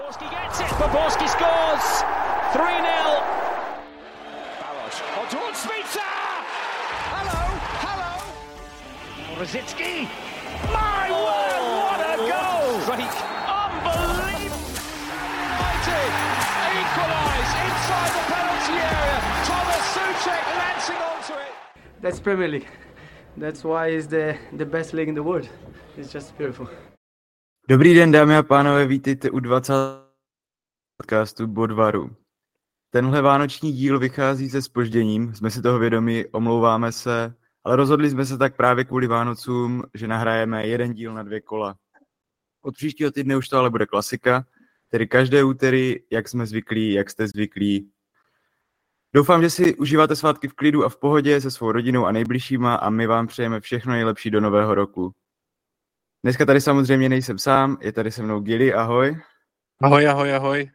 Borski gets it, Borski scores 3-0. Balos, on towards Smica! Hello! Rosicki! My word, what a goal! Great, unbelievable! United equalise inside the penalty area. Thomas Souček lancing onto it. That's Premier League. That's why it's the best league in the world. It's just beautiful. Dobrý den, dámy a pánové, vítejte u 20. podcastu Bodvaru. Tenhle vánoční díl vychází se zpožděním, jsme si toho vědomi, omlouváme se, ale rozhodli jsme se tak právě kvůli Vánocům, že nahrajeme jeden díl na 2 kola. Od příštího týdne už to ale bude klasika, tedy každé úterý, jak jsme zvyklí, jak jste zvyklí. Doufám, že si užíváte svátky v klidu a v pohodě se svou rodinou a nejbližšíma a my vám přejeme všechno nejlepší do nového roku. Dneska tady samozřejmě nejsem sám, je tady se mnou Gili, ahoj. Ahoj.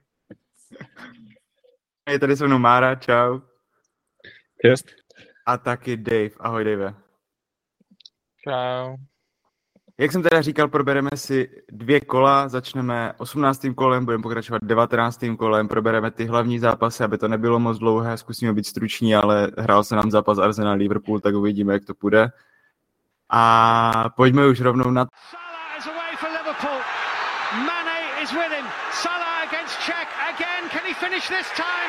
Je tady se mnou Mára, čau. Yes. A taky Dave, ahoj Dave. Čau. Jak jsem teda říkal, probereme si 2 kola, začneme 18. kolem, budeme pokračovat 19. kolem, probereme ty hlavní zápasy, aby to nebylo moc dlouhé, zkusíme být struční, ale hrál se nám zápas Arsenal-Liverpool, tak uvidíme, jak to půjde. A pojďme už rovnou na... Salah is away for Liverpool. Mane is with him. Salah against Czech again. Can he finish this time?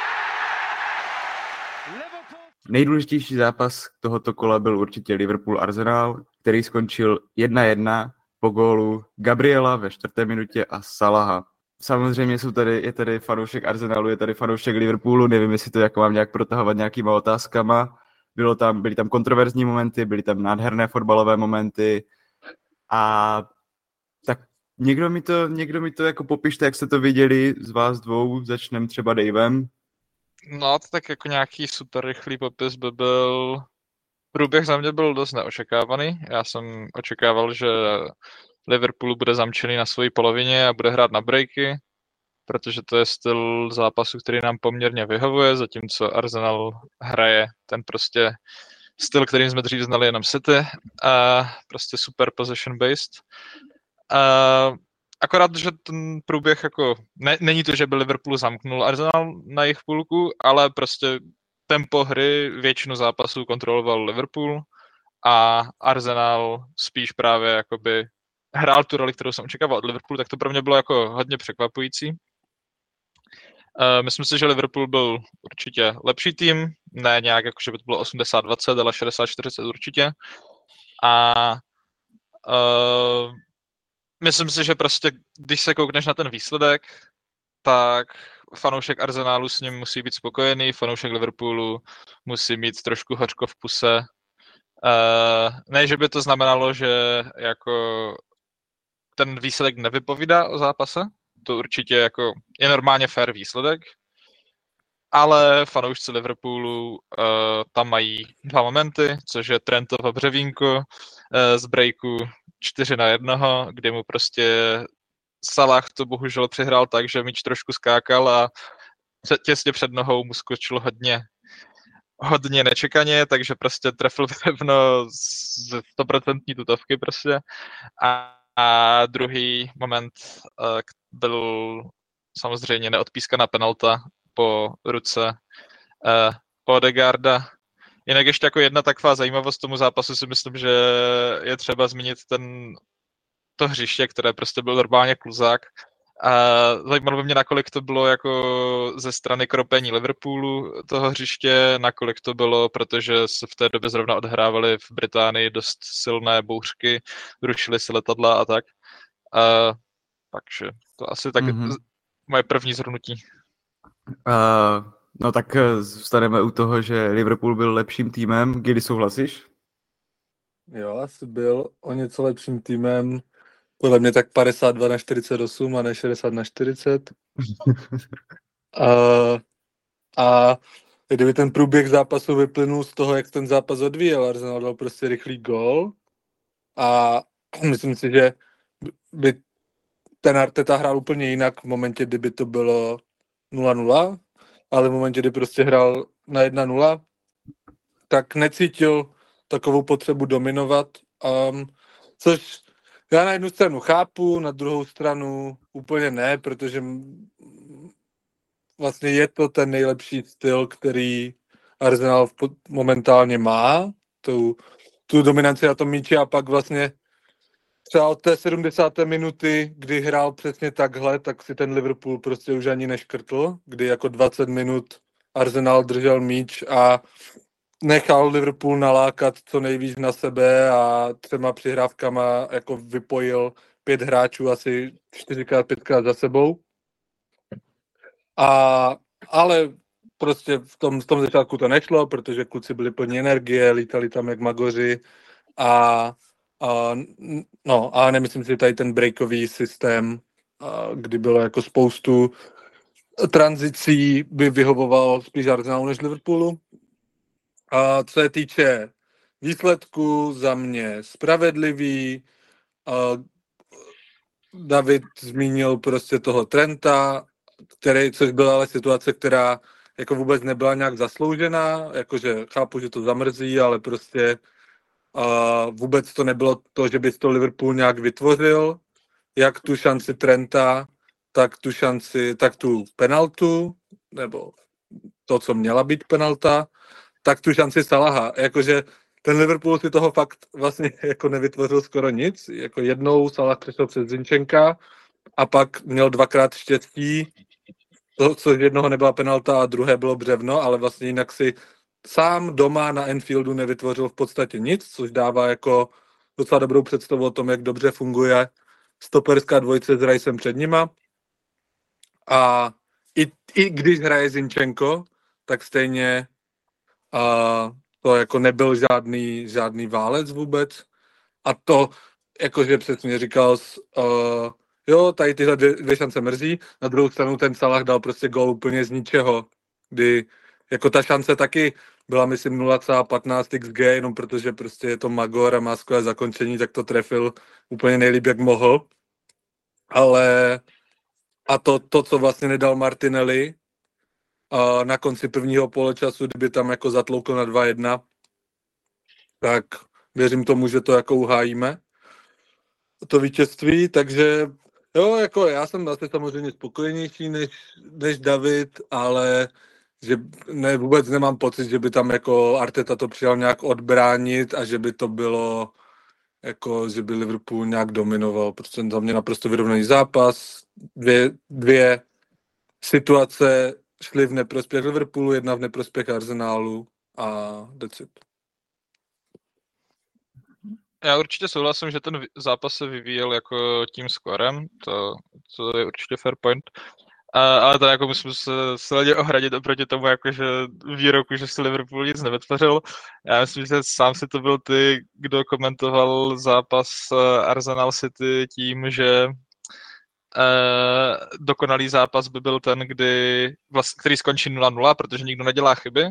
Liverpool. Nejdůležitější zápas tohoto kola byl určitě Liverpool-Arsenal, který skončil 1-1 po gólu Gabriela ve 4. minutě a Salaha. Samozřejmě je tady fanoušek Arsenalu, je tady fanoušek Liverpoolu, nevím, jestli to jako mám nějak protahovat nějakýma otázkama. Byly tam kontroverzní momenty, byly tam nádherné fotbalové momenty a tak někdo mi to jako popište, jak jste to viděli z vás dvou, začneme třeba Davem. No to tak jako nějaký super rychlý popis by byl... Průběh za mě byl dost neočekávaný. Já jsem očekával, že Liverpool bude zamčený na své polovině a bude hrát na breaky, protože to je styl zápasu, který nám poměrně vyhovuje, zatímco Arsenal hraje ten prostě styl, kterým jsme dřív znali jenom City, a prostě super possession based. Akorát, že ten průběh jako, není to, že by Liverpool zamknul Arsenal na jejich půlku, ale prostě tempo hry většinu zápasů kontroloval Liverpool a Arsenal spíš právě jakoby hrál tu roli, kterou jsem očekával od Liverpoolu, tak to pro mě bylo jako hodně překvapující. Myslím si, že Liverpool byl určitě lepší tým, ne nějak jako, že by to bylo 80-20, ale 60-40 určitě. A myslím si, že prostě, když se koukneš na ten výsledek, tak fanoušek Arsenalu s ním musí být spokojený, fanoušek Liverpoolu musí mít trošku hořko v puse. Ne, že by to znamenalo, že jako ten výsledek nevypovídá o zápase, to určitě jako je normálně fair výsledek, ale fanoušci Liverpoolu tam mají 2 momenty, což je Trentovo břevínko z breaku 4-1, kdy mu prostě Salah to bohužel přihrál tak, že míč trošku skákal a těsně před nohou mu skočil hodně nečekaně, takže prostě trefil pevno z 100% tutovky prostě. A druhý moment byl samozřejmě neodpískaná penalta po ruce Odegaarda. Jinak ještě jako jedna taková zajímavost tomu zápasu si myslím, že je třeba zmínit to hřiště, které prostě byl normálně kluzák. A zajímalo by mě, nakolik to bylo jako ze strany kropení Liverpoolu toho hřiště, nakolik to bylo, protože se v té době zrovna odhrávaly v Británii dost silné bouřky, rušily se letadla a tak. Takže to asi tak moje první shrnutí. No tak zůstaneme u toho, že Liverpool byl lepším týmem. Kdy souhlasíš? Jo, asi byl o něco lepším týmem. Podle mě tak 52-48 a ne 60-40. A kdyby ten průběh zápasu vyplynul z toho, jak ten zápas odvíjel, Arsenal dal prostě rychlý gól a myslím si, že by ten Arteta hrál úplně jinak v momentě, kdyby to bylo 0-0, ale v momentě, kdy prostě hrál na 1-0, tak necítil takovou potřebu dominovat, což Já na jednu stranu chápu, na druhou stranu úplně ne, protože vlastně je to ten nejlepší styl, který Arsenal momentálně má, tu dominanci na tom míči a pak vlastně třeba od té 70. minuty, kdy hrál přesně takhle, tak si ten Liverpool prostě už ani neškrtl, kdy jako 20 minut Arsenal držel míč a nechal Liverpool nalákat co nejvíc na sebe a 3 přihrávkama jako vypojil 5 hráčů asi 4x, 5x za sebou. Ale prostě v tom začátku to nešlo, protože kluci byli plní energie, lítali tam jak magoři a nemyslím si, že tady ten breakový systém, kdy bylo jako spoustu tranzicí, by vyhovoval spíš Arsenalu než Liverpoolu. A co se týče výsledku, za mě spravedlivý. David zmínil prostě toho Trenta, což byla ale situace, která jako vůbec nebyla nějak zasloužená, jakože chápu, že to zamrzí, ale prostě vůbec to nebylo to, že by to Liverpool nějak vytvořil, jak tu šanci Trenta, tak tu penaltu, nebo to, co měla být penalta, tak tu šanci Salaha. Jakože ten Liverpool si toho fakt vlastně jako nevytvořil skoro nic. Jako jednou Salah přešel přes Zinchenka a pak měl 2x štěstí, což jednoho nebyla penalta a druhé bylo břevno, ale vlastně jinak si sám doma na Anfieldu nevytvořil v podstatě nic, což dává jako docela dobrou představu o tom, jak dobře funguje stoperská dvojice s Ricem před nima. A i když hraje Zinchenko, tak stejně to jako nebyl žádný válec vůbec. A to, jakože přesně říkal, jo, tady tyhle 2 šance mrzí, na druhou stranu ten Salah dal prostě gól úplně z ničeho, kdy jako ta šance taky byla, myslím, 0,15 XG, jenom protože prostě je to magor a má skvělé zakončení, tak to trefil úplně nejlíp, jak mohl. Ale a to, co vlastně nedal Martinelli na konci prvního poločasu, kdyby tam jako zatloukl na 2-1, tak věřím tomu, že to jako uhájíme, to vítězství, takže jo, jako já jsem asi samozřejmě spokojenější než David, ale že vůbec nemám pocit, že by tam jako Arteta to přijal nějak odbránit a že by to bylo jako, že by Liverpool nějak dominoval, protože za mě naprosto vyrovnaný zápas, dvě situace šly v neprospěch Liverpoolu, jedna v neprospěch Arsenalu a that's it. Já určitě souhlasím, že ten zápas se vyvíjel jako tím skorem, to je určitě fair point. Ale to jako musím se silně ohradit oproti tomu, jakože výroku, že si Liverpool nic nevytvořil. Já myslím, že sám si to byl ty, kdo komentoval zápas Arsenal City tím, že dokonalý zápas by byl ten, který skončí 0-0, protože nikdo nedělá chyby.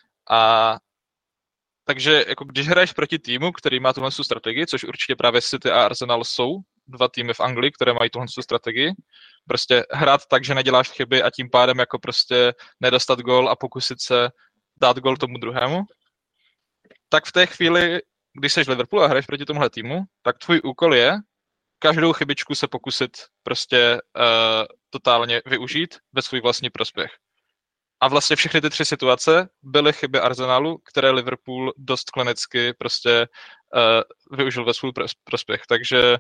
Takže jako když hraješ proti týmu, který má tuhle strategii, což určitě právě City a Arsenal jsou 2 týmy v Anglii, které mají tuhle strategii, prostě hrát tak, že neděláš chyby a tím pádem jako prostě nedostat gól a pokusit se dát gól tomu druhému, tak v té chvíli, když seš Liverpool a hraješ proti tomuhle týmu, tak tvůj úkol je každou chybičku se pokusit prostě totálně využít ve svůj vlastní prospěch. A vlastně všechny ty 3 situace byly chyby Arsenalu, které Liverpool dost klinicky prostě využil ve svůj prospěch. Takže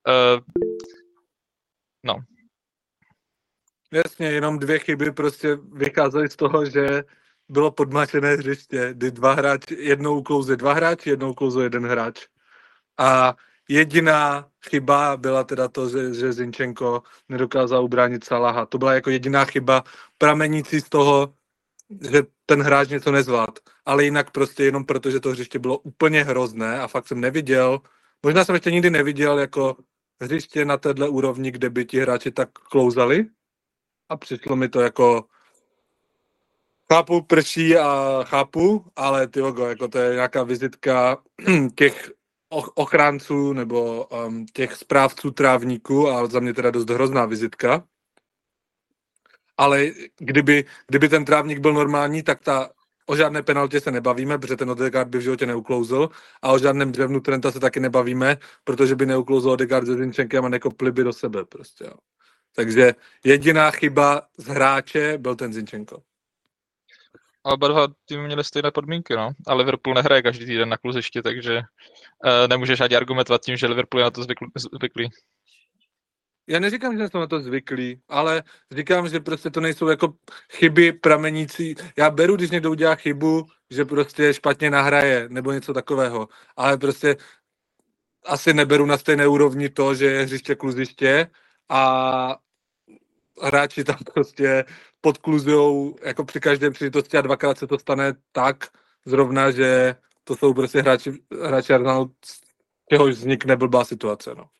no. Jasně, jenom 2 chyby prostě vycházely z toho, že bylo podmačené hřiště, kdy jednou uklouzli 2 hráči, jednou uklouzl 1 hráč. A jediná chyba byla teda to, že Zinchenko nedokázal ubránit Salaha. To byla jako jediná chyba pramenící z toho, že ten hráč něco nezvládl. Ale jinak prostě jenom proto, že to hřiště bylo úplně hrozné a fakt jsem neviděl, možná jsem ještě nikdy neviděl jako hřiště na téhle úrovni, kde by ti hráči tak klouzali. A přišlo mi to jako chápu, prší a chápu, ale jako to je nějaká vizitka těch ochránců nebo těch správců trávníků a za mě teda dost hrozná vizitka. Ale kdyby ten trávník byl normální, tak o žádné penaltě se nebavíme, protože ten Odegaard by v životě neuklouzl a o žádném břevnu Trenta se taky nebavíme, protože by neuklouzl Odegaard se Zinchenkem a nekopli by do sebe prostě. Jo. Takže jediná chyba z hráče byl ten Zinchenko. Ale oba dva týmy měli stejné podmínky, no. A Liverpool nehraje každý týden na kluzišti, takže nemůžeš ani argumentovat tím, že Liverpool je na to zvyklý. Já neříkám, že jsou na to zvyklí, ale říkám, že prostě to nejsou jako chyby pramenící. Já beru, když někdo udělá chybu, že prostě špatně nahraje nebo něco takového, ale prostě asi neberu na stejné úrovni to, že je hřiště kluziště a hráči tam prostě podkluzujou jako při každém příležitosti a dvakrát se to stane tak zrovna, že to jsou prostě hráči Arsenalu, z čehož vznikne blbá situace, no.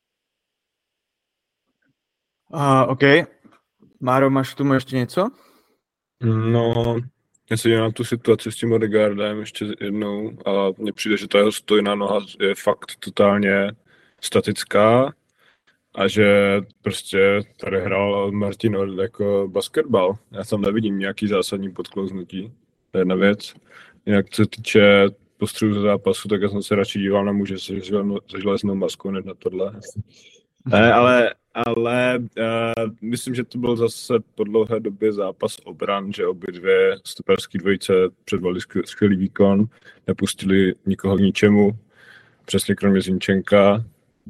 OK. Máro, máš k tomu ještě něco? No, já se dívám na tu situaci s tím Odegaardem ještě jednou a mně přijde, že ta jeho stojná noha je fakt totálně statická a že prostě tady hrál Martin Odegaard jako basketbal. Já tam nevidím nějaký zásadní podklouznutí. To je jedna věc. Jinak co se týče postřelu ze zápasu, tak já jsem se radši díval na muže se železnou maskou, než na tohle. Ale myslím, že to byl zase po dlouhé době zápas obran, že obě dvě stoperské dvojice předvedly skvělý výkon, nepustili nikoho k ničemu, přesně kromě Zinchenka.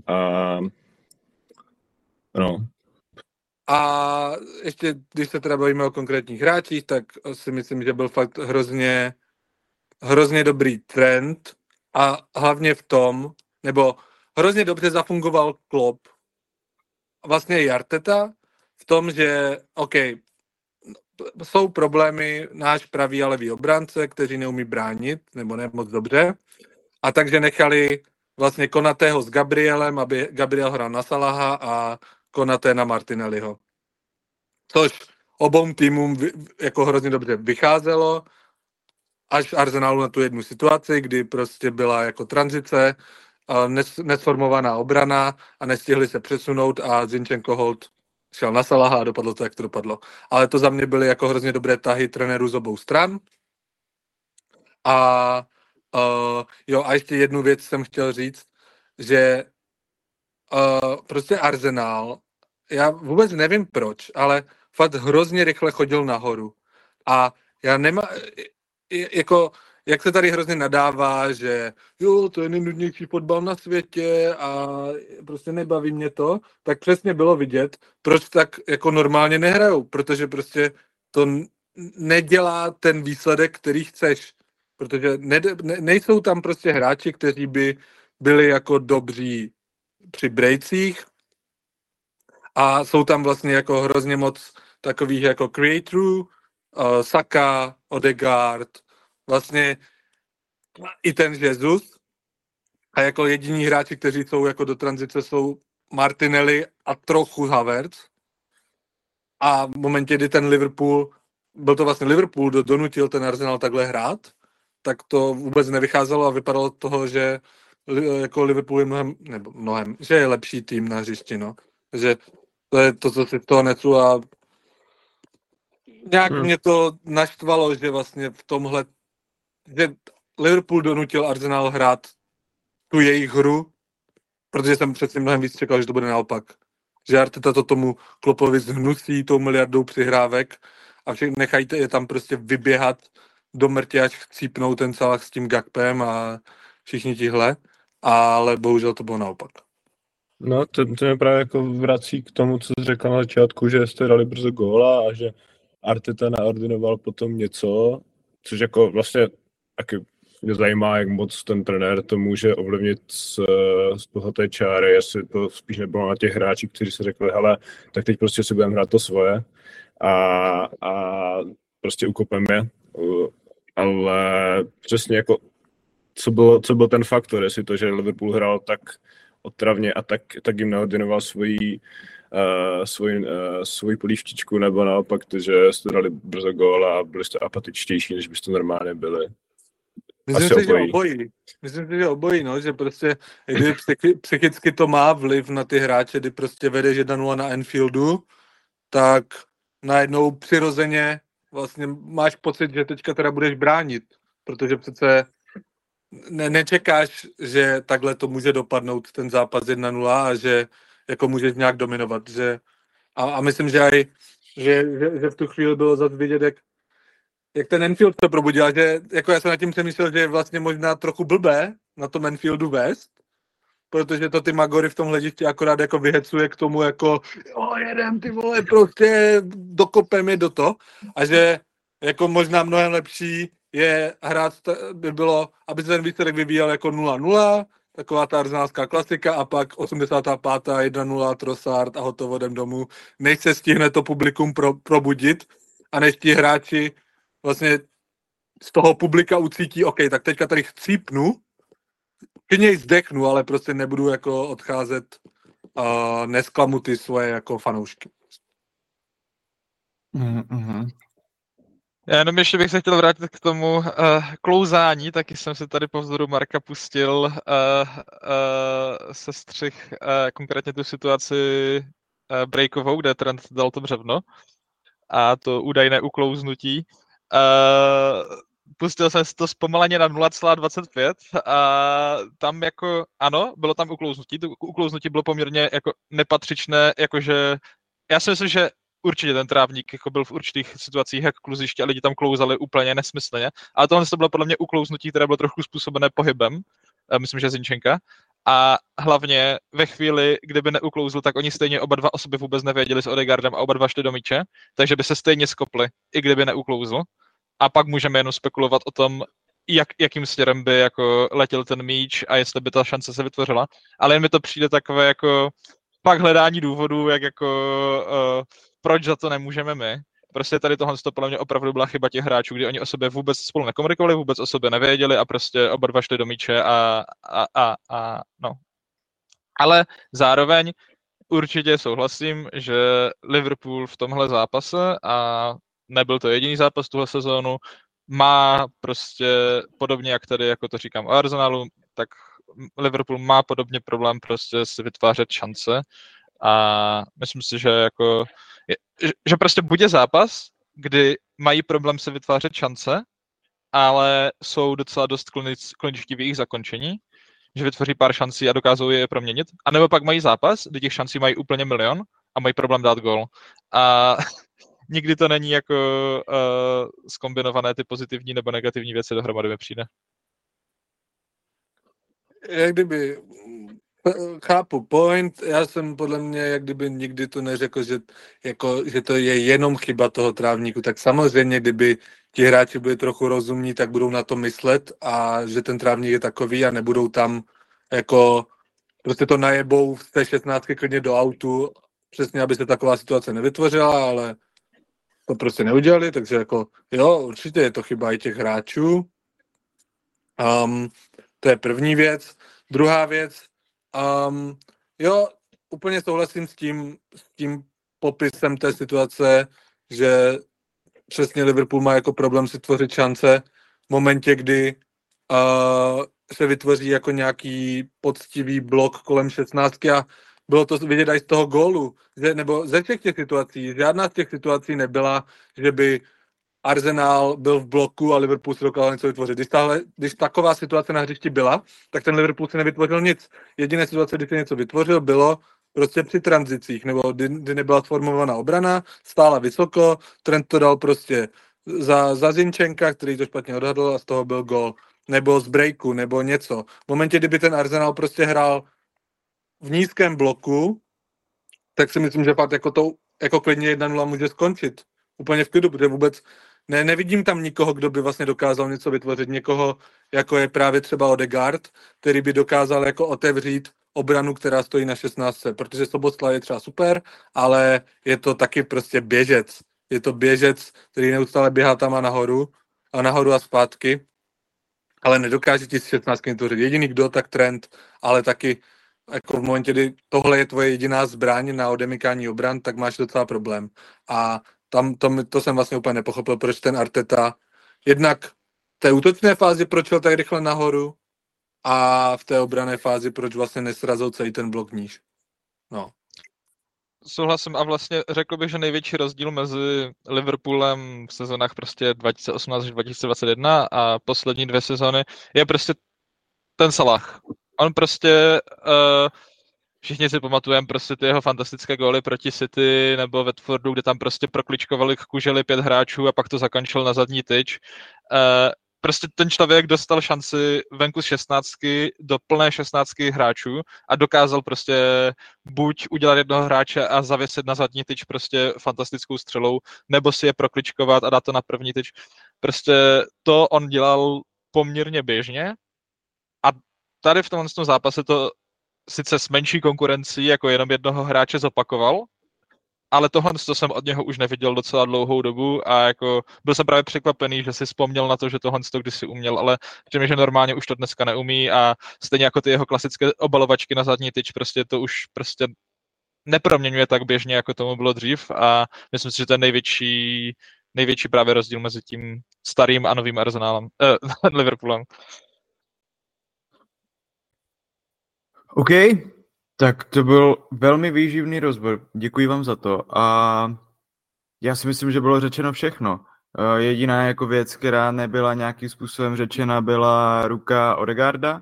A ještě, když se teda bavíme o konkrétních hráčích, tak si myslím, že byl fakt hrozně dobrý trend a hlavně v tom, nebo hrozně dobře zafungoval Klopp. Vlastně i Arteta v tom, že OK, jsou problémy náš pravý a levý obránce, kteří neumí bránit, nebo ne moc dobře. A takže nechali vlastně Konatého s Gabrielem, aby Gabriel hrál na Salaha a Konaté na Martinelliho. Což obou týmům jako hrozně dobře vycházelo, až Arsenalu na tu jednu situaci, kdy prostě byla jako tranzice, nesformovaná obrana a nestihli se přesunout a Zinchenko hold šel na Salaha a dopadlo to, jak to dopadlo. Ale to za mě byly jako hrozně dobré tahy trenérů z obou stran. A ještě jednu věc jsem chtěl říct, že prostě Arsenal, já vůbec nevím proč, ale fakt hrozně rychle chodil nahoru. A já jako jak se tady hrozně nadává, že jo, to je nejnudnější fotbal na světě a prostě nebaví mě to, tak přesně bylo vidět, proč tak jako normálně nehrajou, protože prostě to nedělá ten výsledek, který chceš, protože nejsou tam prostě hráči, kteří by byli jako dobří při brejcích a jsou tam vlastně jako hrozně moc takových jako creatorů, Saka, Odegaard, vlastně i ten Jesus a jako jediní hráči, kteří jsou jako do tranzice, jsou Martinelli a trochu Havertz. A v momentě, kdy ten Liverpool, byl to vlastně Liverpool, kdo donutil ten Arsenal takhle hrát, tak to vůbec nevycházelo a vypadalo toho, že jako Liverpool je mnohem, že je lepší tým na hřišti, no. Že to je to, co si z toho necu a nějak mě to naštvalo, že vlastně v tomhle, že Liverpool donutil Arsenal hrát tu jejich hru, protože jsem přeci mnohem víc čekal, že to bude naopak. Že Arteta to tomu Kloppovi zhnusí tou miliardou přihrávek a nechajte je tam prostě vyběhat do mrtě, až chcípnou ten Salah s tím Gakpem a všichni tihle, ale bohužel to bylo naopak. No, to mě právě jako vrací k tomu, co jsi řekl na začátku, že jste dali brzo góla a že Arteta naordinoval potom něco, což jako vlastně taky mě zajímá, jak moc ten trenér to může ovlivnit z té čáry, jestli to spíš nebylo na těch hráčích, kteří si řekli, hele, tak teď prostě si budeme hrát to svoje a prostě ukopeme je. Ale přesně jako, co byl ten faktor, jestli to, že Liverpool hrál tak otravně a tak jim naordinoval svoji polívčičku, nebo naopak to, že jste dali brzo gól a byli jste apatičtější, než byste normálně byli. Myslím si, že obojí, no, že prostě když psychicky to má vliv na ty hráče, kdy prostě vedeš 1-0 na Anfieldu, tak najednou přirozeně vlastně máš pocit, že teďka teda budeš bránit, protože přece nečekáš, že takhle to může dopadnout ten zápas 1-0 a že jako můžeš nějak dominovat, že a myslím, že v tu chvíli bylo zase vidět, jak ten Anfield to probudil, že jako já jsem nad tím přemýšlel, že je vlastně možná trochu blbé na tom Anfieldu vést, protože to ty Magory v tom hledišti akorát jako vyhecuje k tomu jako jedem ty vole, prostě dokopem je do to a že jako možná mnohem lepší je hrát, by bylo, aby se ten výsledek vyvíjel jako 0-0, taková ta arzenálská klasika a pak 85. 1-0 Trossard a hotovo jdem domů, než se stihne to publikum probudit a než ti hráči vlastně z toho publika ucítí, OK, tak teďka tady chcípnu, klidně zdechnu, ale prostě nebudu jako odcházet nesklamu ty svoje jako fanoušky. Mm-hmm. Já jenom ještě bych se chtěl vrátit k tomu klouzání, taky jsem si tady po vzoru Marka pustil sestřih konkrétně tu situaci breakovou, kde Trent dal to břevno a to údajné uklouznutí. Pustil jsem si to zpomaleně na 0,25 a tam jako, ano, bylo tam uklouznutí. To uklouznutí bylo poměrně jako nepatřičné, jakože já si myslím, že určitě ten trávník jako byl v určitých situacích jak kluziště a lidi tam klouzali úplně nesmyslně, ale tohle to bylo podle mě uklouznutí, které bylo trochu způsobené pohybem, myslím, že Zinchenka. A hlavně ve chvíli, kdyby neuklouzl, tak oni stejně oba dva osoby vůbec nevěděli s Odegaardem a oba dva šli do míče, takže by se stejně skopli, i kdyby neuklouzl. A pak můžeme jenom spekulovat o tom, jakým směrem by jako letěl ten míč a jestli by ta šance se vytvořila. Ale jen mi to přijde takové jako pak hledání důvodů, jak jako proč za to nemůžeme my. Prostě tady tohle podle mě opravdu byla chyba těch hráčů, kdy oni o sobě vůbec spolu nekomunikovali, vůbec o sobě nevěděli a prostě oba dva šli do míče a no. Ale zároveň určitě souhlasím, že Liverpool v tomhle zápase, a nebyl to jediný zápas tuhle sezónu, má prostě podobně, jak tady, jako to říkám o Arsenalu, tak Liverpool má podobně problém prostě si vytvářet šance a myslím si, že jako že prostě bude zápas, kdy mají problém se vytvářet šance, ale jsou docela dost kliničtí v jejich zakončení, že vytvoří pár šancí a dokážou je proměnit. A nebo pak mají zápas, kdy těch šancí mají úplně milion a mají problém dát gól. A nikdy to není jako zkombinované ty pozitivní nebo negativní věci dohromady mi přijde. Jak kdyby chápu point, já jsem podle mě, jak kdyby nikdy to neřekl, že to je jenom chyba toho trávníku, tak samozřejmě, kdyby ti hráči byli trochu rozumní, tak budou na to myslet a že ten trávník je takový a nebudou tam jako prostě to najebou v té 16 klidně do autu, přesně, aby se taková situace nevytvořila, ale to prostě neudělali, takže jako jo, určitě je to chyba i těch hráčů. To je první věc. Druhá věc, jo, úplně souhlasím s tím popisem té situace, že přesně Liverpool má jako problém si tvořit šance v momentě, kdy se vytvoří jako nějaký poctivý blok kolem 16 a bylo to vidět i z toho gólu, nebo ze všech těch situací, žádná z těch situací nebyla, že by Arsenal byl v bloku a Liverpool si dokázal něco vytvořit. Když taková situace na hřišti byla, tak ten Liverpool si nevytvořil nic. Jediné situace, kdy se něco vytvořil, bylo prostě při tranzicích, nebo kdy nebyla sformovaná obrana, stála vysoko, Trent to dal prostě za Zinchenka, který to špatně odhadl a z toho byl gól. Nebo z breaku, nebo něco. V momentě, kdyby ten Arsenal prostě hrál v nízkém bloku, tak si myslím, že pak jako klidně 1-0 může skončit. Úplně v klidu, protože vůbec nevidím tam nikoho, kdo by vlastně dokázal něco vytvořit. Někoho, jako je právě třeba Odegaard, který by dokázal jako otevřít obranu, která stojí na 16. Protože Soboslaj je třeba super, ale je to taky prostě běžec. Je to běžec, který neustále běhá tam a nahoru a zpátky, ale nedokáže ti z 16 vytvořit. Jediný kdo, tak Trent, ale taky jako v momentě, kdy tohle je tvoje jediná zbraň na odemykání obran, tak máš docela problém. A to jsem vlastně úplně nepochopil, proč ten Arteta jednak v té útočné fázi proč šel tak rychle nahoru a v té obranné fázi proč vlastně nesrazil celý ten blok níž. No. souhlasím a vlastně řekl bych, že největší rozdíl mezi Liverpoolem v sezónách prostě 2018 až 2021 a poslední 2 sezóny je prostě ten Salah. On prostě, všichni si pamatujeme prostě ty jeho fantastické góly proti City nebo Watfordu, kde tam prostě prokličkovali k kuželi 5 hráčů a pak to zakončil na zadní tyč. Prostě ten člověk dostal šanci venku z 16 do plné 16 hráčů a dokázal prostě buď udělat jednoho hráče a zavěsit na zadní tyč prostě fantastickou střelou, nebo si je prokličkovat a dát to na první tyč. Prostě to on dělal poměrně běžně a tady v tomhle zápase to sice s menší konkurencí jako jenom jednoho hráče zopakoval, ale tohle jsem od něho už neviděl docela dlouhou dobu a jako byl jsem právě překvapený, že si vzpomněl na to, že tohle kdysi uměl, ale tím, že normálně už to dneska neumí a stejně jako ty jeho klasické obalovačky na zadní tyč, prostě to už prostě neproměňuje tak běžně, jako tomu bylo dřív a myslím si, že to je největší právě rozdíl mezi tím starým a novým Arsenálem, Liverpoolem. OK, tak to byl velmi výživný rozbor. Děkuji vám za to. A já si myslím, že bylo řečeno všechno. Jediná jako věc, která nebyla nějakým způsobem řečena, byla ruka Odegaarda.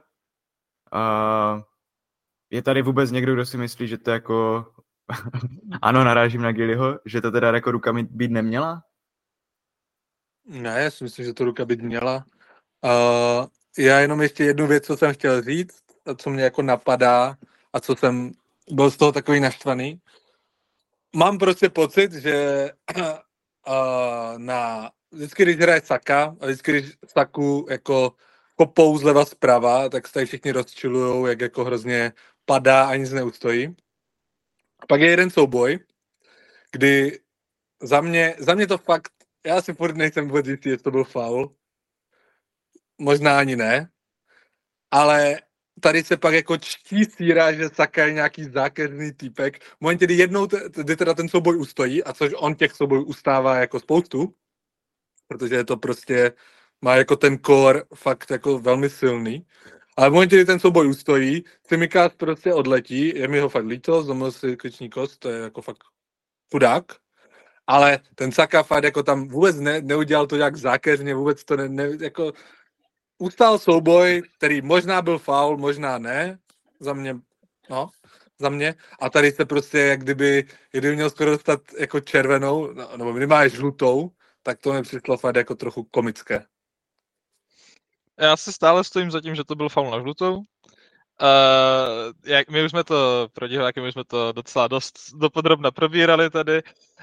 Je tady vůbec někdo, kdo si myslí, že to jako... ano, narážím na Gillyho, že to teda jako ruka být neměla? Ne, já si myslím, že to ruka být měla. Já jenom ještě jednu věc, co jsem chtěl říct, a co mě jako napadá a co jsem byl z toho takový naštvaný. Mám prostě pocit, že vždycky, když hraje Saka a vždycky, když Saku jako kopou zleva zprava, tak se tady všichni rozčilujou, jak jako hrozně padá a nic neustojí. Pak je jeden souboj, kdy za mě to fakt, já si furt nejsem vůbec jistý, jestli to byl faul. Možná ani ne. Ale tady se pak jako čtí síra, že Saka je nějaký zákeřný týpek. V momentě, kdy jednou kdy teda ten souboj ustojí, a což on těch soubojů ustává jako spoustu, protože je to prostě, má jako ten core fakt jako velmi silný. Ale v momentě, kdy ten souboj ustojí, Tsimikas prostě odletí, je mi ho fakt líto, zlomil si klíční kost, to je jako fakt chudák. Ale ten Saka fakt jako tam vůbec neudělal to nějak zákeřně, vůbec to jako ustál souboj, který možná byl faul, možná ne, za mě. A tady se prostě, jak kdyby měl skoro dostat jako červenou, nebo minimálně žlutou, tak to mi přišlo fakt jako trochu komické. Já si stále stojím za tím, že to byl faul na žlutou. My už jsme to pro diváky, my už jsme to docela dost dopodrobna probírali tady.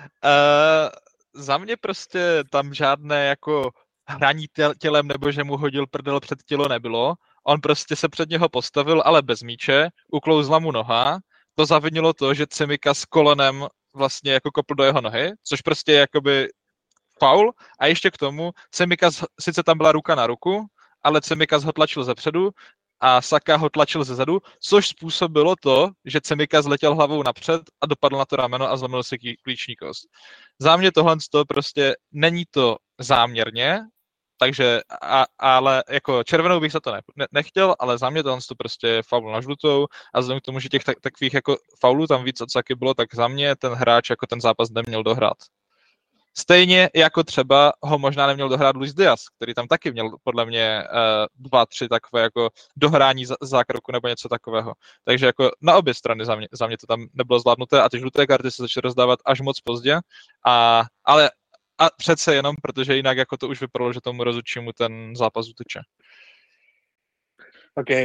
Za mě prostě tam žádné jako hraní tělem nebo že mu hodil prdel před tělo nebylo. On prostě se před něho postavil, ale bez míče, uklouzla mu noha. To zavinilo to, že Tsimikas s kolenem vlastně jako kopl do jeho nohy, což prostě je jakoby faul. A ještě k tomu, Tsimikas, sice tam byla ruka na ruku, ale Tsimikas ho tlačil zepředu a Saka ho tlačil zezadu, což způsobilo to, že Tsimikas letěl hlavou napřed a dopadl na to rameno a zlomil si klíční kost. Za mě tohle prostě není to záměrně, takže, ale jako červenou bych za to nechtěl, ale za mě tohle to prostě je faul na žlutou a vzhledem k tomu, že těch takových jako faulů tam víc od Saky bylo, tak za mě ten hráč jako ten zápas neměl dohrát. Stejně jako třeba ho možná neměl dohrát Luis Diaz, který tam taky měl podle mě 2-3 takové jako dohrání zákroku nebo něco takového. Takže jako na obě strany za mě to tam nebylo zvládnuté a ty žluté karty se začaly rozdávat až moc pozdě. Ale přece jenom, protože jinak jako to už vypadalo, že tomu rozhodčímu ten zápas uteče. OK,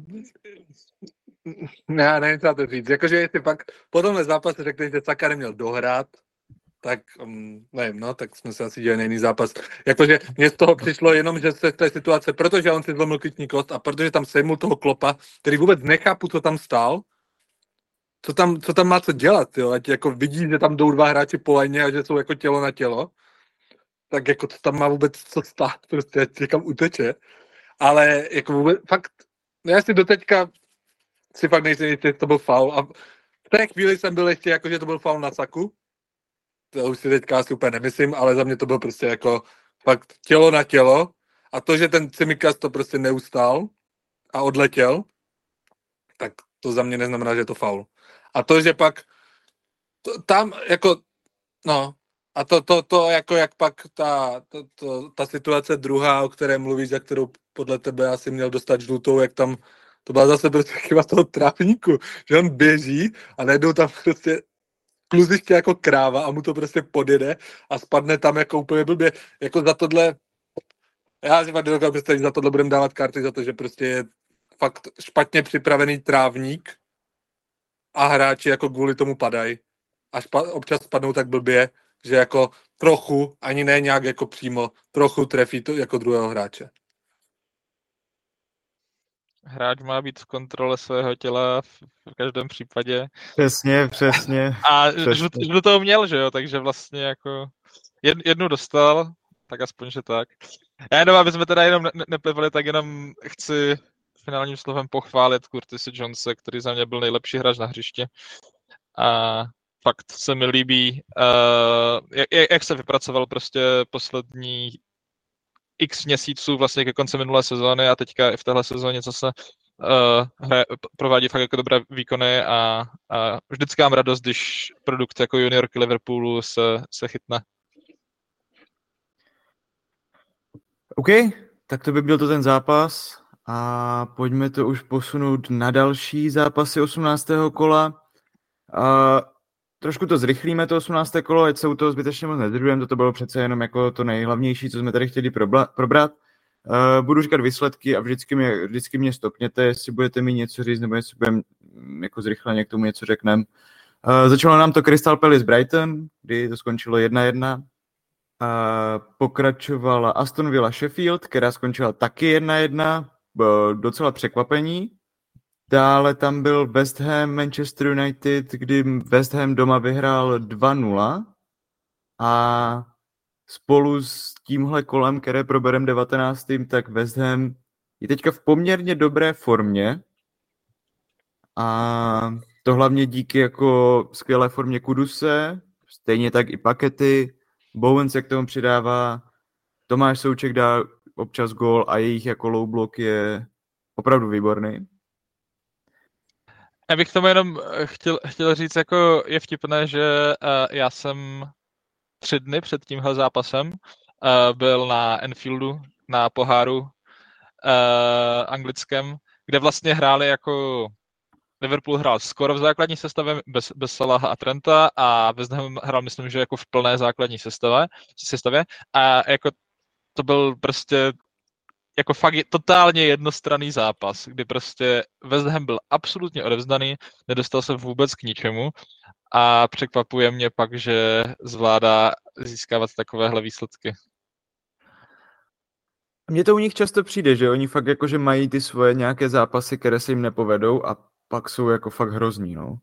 já nevím, co to říct. Jakože jestli pak po tomhle zápase řekli, že Saka neměl dohrát, tak nevím, no, tak jsme se asi dělali na jiný zápas. Jakože mně z toho přišlo jenom, že se v té situace, protože on si zlomil klíční kost a protože tam sejmul toho Klopa, který vůbec nechápu, co tam stál, co tam má co dělat, jo, ať jako vidí, že tam jdou 2 hráči po lajně a že jsou jako tělo na tělo, tak jako to tam má vůbec co stát, prostě ať někam uteče. Ale jako vůbec, fakt, já si doteďka si fakt nejsem jistý, že to byl faul a v té chvíli jsem byl ještě jako, že to byl faul na Saku. To už si teďka asi úplně nemyslím, ale za mě to bylo prostě jako fakt tělo na tělo a to, že ten Tsimikas to prostě neustál a odletěl, tak to za mě neznamená, že je to faul. A to, že pak tam jako, no, a to jako jak pak ta situace druhá, o které mluvíš, za kterou podle tebe asi měl dostat žlutou, jak tam, to byla zase prostě chyba toho trávníku, že on běží a najednou tam prostě kluziště jako kráva a mu to prostě podjede a spadne tam jako úplně blbě, jako za tohle, já si fakt nedokážu představit, za tohle budeme dávat karty, za to, že prostě je fakt špatně připravený trávník a hráči jako kvůli tomu padají. A občas spadnou tak blbě, že jako trochu, ani ne nějak jako přímo, trochu trefí to jako druhého hráče. Hráč má být v kontrole svého těla v každém případě. Přesně. A žlutou měl, že jo, takže vlastně jako jednu dostal, tak aspoň, že tak. Já jenom, aby jsme teda jenom nepevali, tak jenom chci finálním slovem pochválit Curtise Jonese, který za mě byl nejlepší hráč na hřišti. A fakt se mi líbí, jak se vypracoval prostě poslední x měsíců vlastně ke konci minulé sezóny a teďka i v téhle sezóně zase provádí fakt jako dobré výkony a vždycky mám radost, když produkt jako juniorky Liverpoolu se chytne. OK, tak to by byl to ten zápas a pojďme to už posunout na další zápasy 18. kola. Trošku to zrychlíme, to 18. kolo, ať se u toho zbytečně moc nedržujeme, to bylo přece jenom jako to nejhlavnější, co jsme tady chtěli probrat. Budu říkat výsledky a vždycky mě stopněte, jestli budete mít něco říct, nebo jestli budeme jako zrychleně k tomu něco řekneme. Začalo nám to Crystal Palace Brighton, kdy to skončilo 1-1. Pokračovala Aston Villa Sheffield, která skončila taky 1-1, docela překvapení. Dále tam byl West Ham Manchester United, kdy West Ham doma vyhrál 2-0 a spolu s tímhle kolem, které proberem 19. tak West Ham je teďka v poměrně dobré formě a to hlavně díky jako skvělé formě Kuduse, stejně tak i Pakety, Bowen se k tomu přidává, Tomáš Souček dá občas gól a jejich jako low block je opravdu výborný. Já bych tomu jenom chtěl říct, jako je vtipné, že já jsem 3 dny před tímhle zápasem byl na Anfieldu, na poháru anglickém, kde vlastně hráli jako Liverpool hrál skoro v základní sestavě bez Salaha a Trenta a West Ham hrál, myslím, že jako v plné základní sestavě a jako to byl prostě jako fakt totálně jednostranný zápas, kdy prostě West Ham byl absolutně odevzdaný, nedostal se vůbec k ničemu a překvapuje mě pak, že zvládá získávat takovéhle výsledky. Mně to u nich často přijde, že oni fakt jako, že mají ty svoje nějaké zápasy, které se jim nepovedou a pak jsou jako fakt hrozní, no.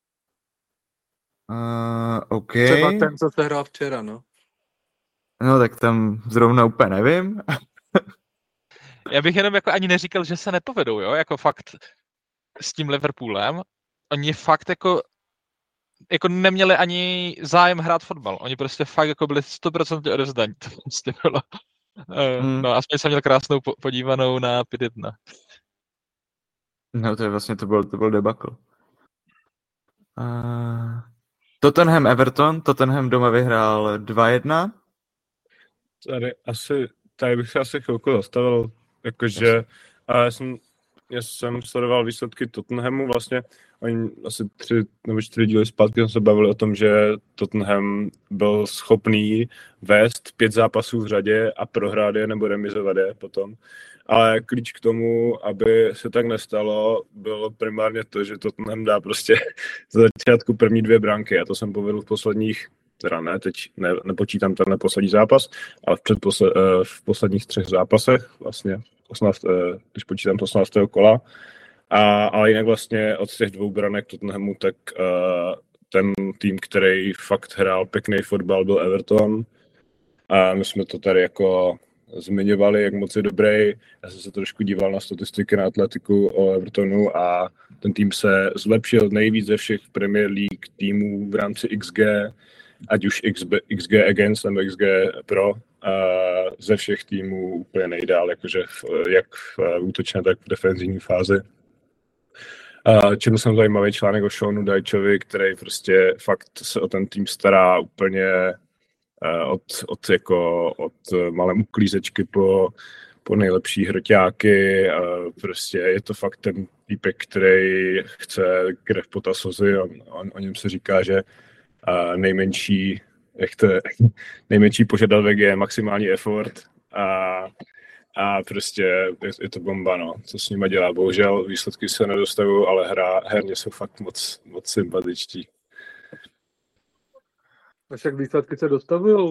OK. Třeba ten, co se hrál včera, no. No tak tam zrovna úplně nevím. Já bych jenom jako ani neříkal, že se nepovedou, jo, jako fakt s tím Liverpoolem, oni fakt jako neměli ani zájem hrát fotbal, oni prostě fakt jako byli 100% odevzdaní, to prostě bylo. No aspoň jsem měl krásnou podívanou na 5-1. No to je vlastně, to byl debakl. Tottenham Everton, Tottenham doma vyhrál 2-1. Tady bych se asi chvilku zastavil, jakože já jsem sledoval výsledky Tottenhamu vlastně, oni asi 3 nebo 4 díly zpátky jsme se bavili o tom, že Tottenham byl schopný vést 5 zápasů v řadě a prohrát je nebo remizovat je potom. Ale klíč k tomu, aby se tak nestalo, bylo primárně to, že Tottenham dá prostě za začátku první 2 branky. A to jsem povedl v posledních, teda ne, teď nepočítám ten poslední zápas, ale v posledních 3 zápasech, vlastně 18, když počítám to 18. kola. Ale jinak vlastně od těch 2 branek Tottenhamu, tak ten tým, který fakt hrál pěkný fotbal, byl Everton. A my jsme to tady jako zmiňovali, jak moc je dobrý. Já jsem se trošku díval na statistiky na Atletiku o Evertonu a ten tým se zlepšil nejvíc ze všech Premier League týmů v rámci XG, ať už XG Against nebo XG Pro, ze všech týmů úplně nejdál, jakože jak v útočné, tak v defenzivní fázi. Četl jsem zajímavý článek o Seanu Dycheovi, který prostě fakt se o ten tým stará úplně od malé uklízečky po nejlepší hroťáky. Prostě je to fakt ten týpek, který chce krev po tasozy. O něm se říká, že nejmenší požadavek je maximální effort a prostě je to bomba, no, co s nima dělá. Bohužel výsledky se nedostavují, ale herně jsou fakt moc sympatičtí. A však výsledky se dostavují.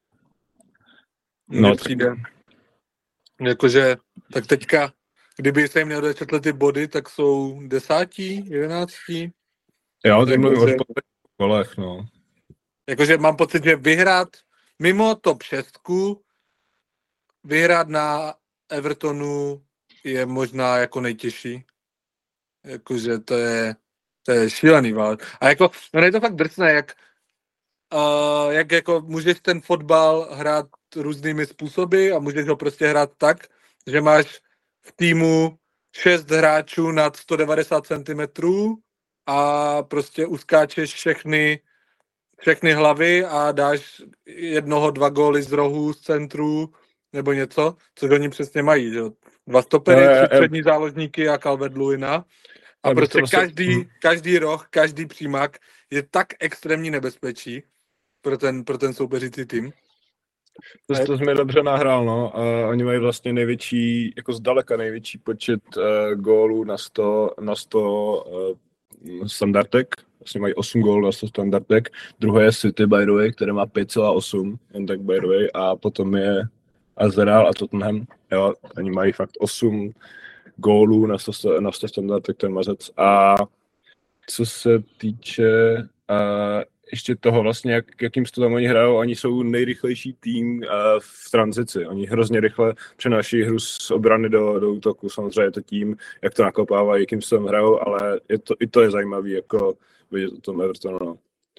No, přijde. Jakože, tak teďka, kdyby se jim neodečetli ty body, tak jsou 10., 11. Jo, teď mluvím o kolech, no. Jakože mám pocit, že vyhrát mimo top 6, vyhrát na Evertonu je možná jako nejtěžší. Jakože to je šílený, vál. A jako, no je to fakt drsné, jak jako můžeš ten fotbal hrát různými způsoby a můžeš ho prostě hrát tak, že máš v týmu 6 hráčů nad 190 cm a prostě uskáčeš všechny hlavy a dáš 1-2 góly z rohu, z centru nebo něco, což oni přesně mají, že? 2 stopery, 3 přední záložníky a Calvert-Lewina. A prostě každý roh, každý přímák je tak extrémní nebezpečí pro ten soupeřící tým. To jsi mi dobře nahrál, no. Oni mají vlastně největší, jako zdaleka největší počet gólů na 100 standardek. Vlastně mají 8 gólů na 100 standardek. Druhé je City, by the way, které má 5,8, jen tak by the way. A potom je Arsenal a Tottenham. Jo, oni mají fakt 8 gólů na 100 standardek, ten mazec. A co se týče ještě toho vlastně, jakým stylem oni hrajou, oni jsou nejrychlejší tým v tranzici. Oni hrozně rychle přenáší hru z obrany do útoku. Samozřejmě je to tím, jak to nakopávají, jakým stylem hrajou, ale to je zajímavý, jako vidět o tom Evertonu. No.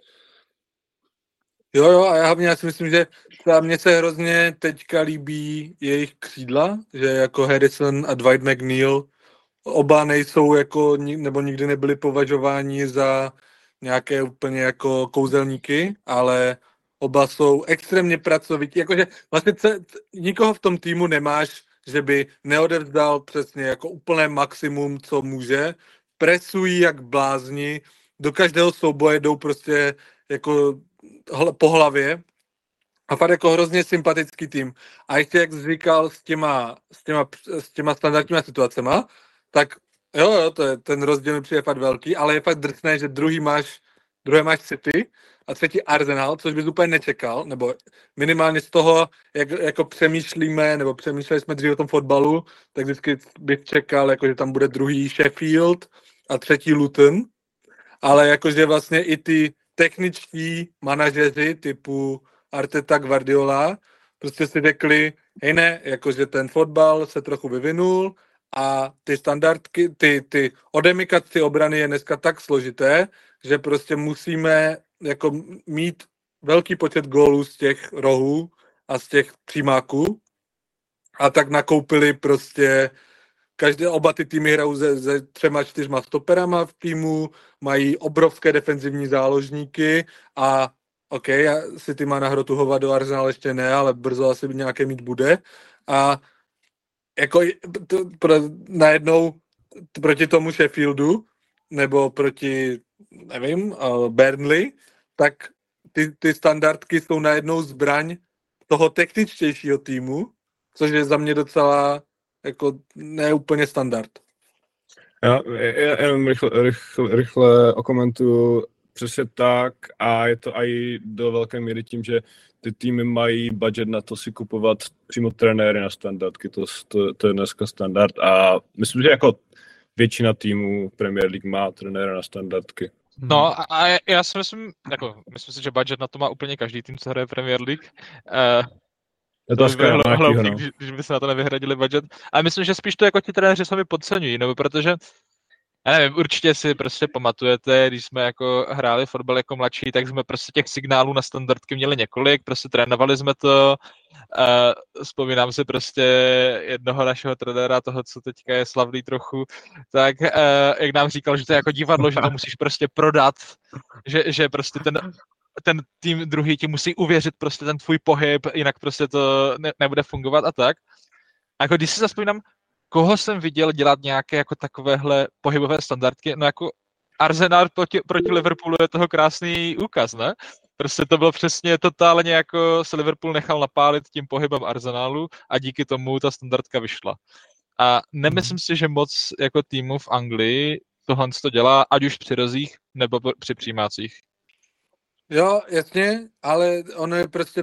Jo, a já si myslím, že mně se hrozně teďka líbí jejich křídla, že jako Harrison a Dwight McNeil oba nejsou jako, nebo nikdy nebyli považováni za nějaké úplně jako kouzelníky, ale oba jsou extrémně pracovití. Jakože vlastně nikoho v tom týmu nemáš, že by neodevzdal přesně jako úplné maximum, co může. Presují jak blázni, do každého souboje jdou prostě jako po hlavě a fakt jako hrozně sympatický tým. A ještě jak jsi říkal s těma standardníma situacema, tak jo, ten rozdíl mi přijde fakt velký, ale je fakt drsné, že druhé máš City a třetí Arsenal, což bys úplně nečekal, nebo minimálně z toho, jak jako přemýšleli jsme dřív o tom fotbalu, tak vždycky bych čekal, jako, že tam bude druhý Sheffield a třetí Luton, ale jakože vlastně i ty techničtí manažeři typu Arteta, Guardiola prostě si řekli, hej ne, jakože ten fotbal se trochu vyvinul a ty standardky, ty odemykací obrany je dneska tak složité, že prostě musíme jako mít velký počet gólů z těch rohů a z těch přímáků a tak nakoupili prostě oba ty týmy hrajou se 3-4 stoperama v týmu, mají obrovské defenzivní záložníky a OK, City má na hrotu Hovado, Arsenal ještě ne, ale brzo asi nějaké mít bude a jako najednou proti tomu Sheffieldu nebo proti, nevím, Burnley, tak ty standardky jsou najednou zbraň toho techničtějšího týmu, což je za mě docela jako neúplně standard. Já jenom rychle okomentuju přesně tak a je to i do velké míry tím, že ty týmy mají budget na to si kupovat přímo trenéry na standardky, to je dneska standard a myslím, že jako většina týmů Premier League má trenéra na standardky. No a já si myslím si, že budget na to má úplně každý tým, co hraje Premier League. To by bylo hloupý, když by se na to nevyhradili budget. A myslím, že spíš to jako ti trenéři sami podceňují, nebo protože Já nevím, určitě si prostě pamatujete, když jsme jako hráli fotbal jako mladší, tak jsme prostě těch signálů na standardky měli několik, prostě trénovali jsme to. Vzpomínám si prostě jednoho našeho trenéra, toho, co teďka je slavný trochu, tak jak nám říkal, že to je jako divadlo, že to musíš prostě prodat, že prostě ten tým druhý ti musí uvěřit prostě ten tvůj pohyb, jinak prostě to nebude fungovat a tak. A jako když si zaspomínám, koho jsem viděl dělat nějaké jako takovéhle pohybové standardky, no jako Arsenal proti Liverpoolu je toho krásný úkaz, ne? Prostě to bylo přesně totálně jako se Liverpool nechal napálit tím pohybem Arsenalu a díky tomu ta standardka vyšla. A nemyslím si, že moc jako týmů v Anglii tohle to dělá, ať už při rozích nebo při přijímácích. Jo, jasně, ale ono je prostě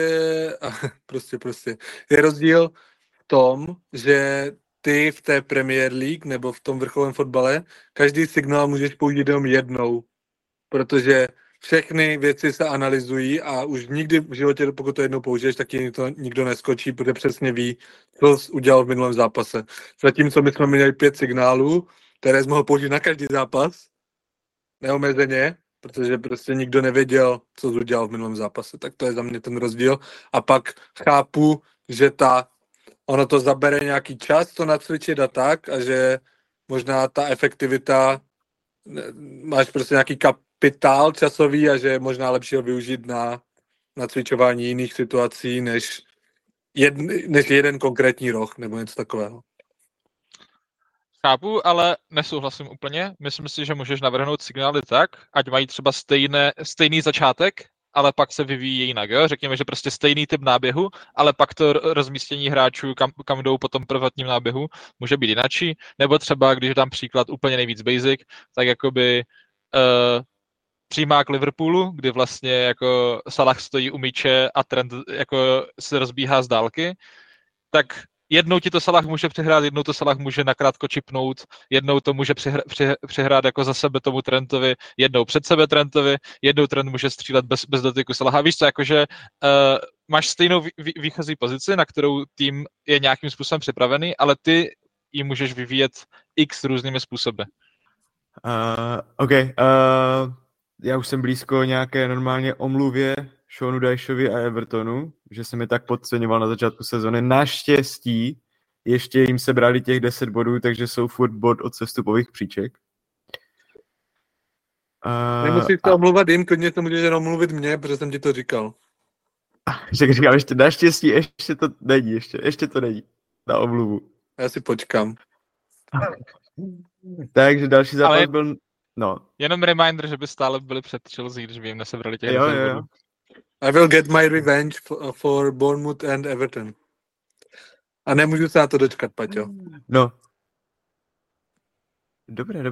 je rozdíl v tom, že ty v té Premier League nebo v tom vrcholovém fotbale každý signál můžeš použít jenom jednou, protože všechny věci se analyzují a už nikdy v životě, pokud to jednou použiješ, tak ti to nikdo neskočí, protože přesně ví, co jsi udělal v minulém zápase. Zatímco my jsme měli 5 signálů, které jsi mohl použít na každý zápas, neomezeně, protože prostě nikdo nevěděl, co jsi udělal v minulém zápase. Tak to je za mě ten rozdíl. A pak chápu, že ono to zabere nějaký čas to nacvičit a tak, a že možná ta efektivita, máš prostě nějaký kapitál časový a že je možná lepší ho využít na nacvičování jiných situací, než jeden konkrétní roh nebo něco takového. Chápu, ale nesouhlasím úplně. Myslím si, že můžeš navrhnout signály tak, ať mají třeba stejný začátek, ale pak se vyvíjí jinak. Jo? Řekněme, že prostě stejný typ náběhu, ale pak to rozmístění hráčů, kam jdou po tom prvotním náběhu, může být jinačí. Nebo třeba, když dám příklad úplně nejvíc basic, tak jakoby přímák Liverpoolu, kdy vlastně jako Salah stojí u míče a Trent jako se rozbíhá z dálky, tak jednou ti to Salah může přehrát, jednou to Salah může nakrátko čipnout, jednou to může přehrát jako za sebe tomu Trentovi, jednou před sebe Trentovi, jednou Trent může střílet bez dotyku Salaha. Víš co, jakože máš stejnou výchozí pozici, na kterou tým je nějakým způsobem připravený, ale ty ji můžeš vyvíjet x různými způsoby. Já už jsem blízko nějaké normálně omluvě Seanu Dycheovi a Evertonu, že jsem je tak podceňoval na začátku sezony. Naštěstí ještě jim sebrali těch 10 bodů, takže jsou furt bod od sestupových příček. Nemusíš to omluvat jim, klidně to můžeš jenom omluvit mě, protože jsem ti to říkal. Říkám ještě naštěstí, ještě to není, ještě to není na omluvu. Já si počkám. Takže další zápas byl... No. Jenom reminder, že by stále byli před Chelsea, když by jim nesebrali těch 10 bodů. I will get my revenge for Bournemouth and Everton. A nemůžu se na to dočkat, Paťo. No. Dobré.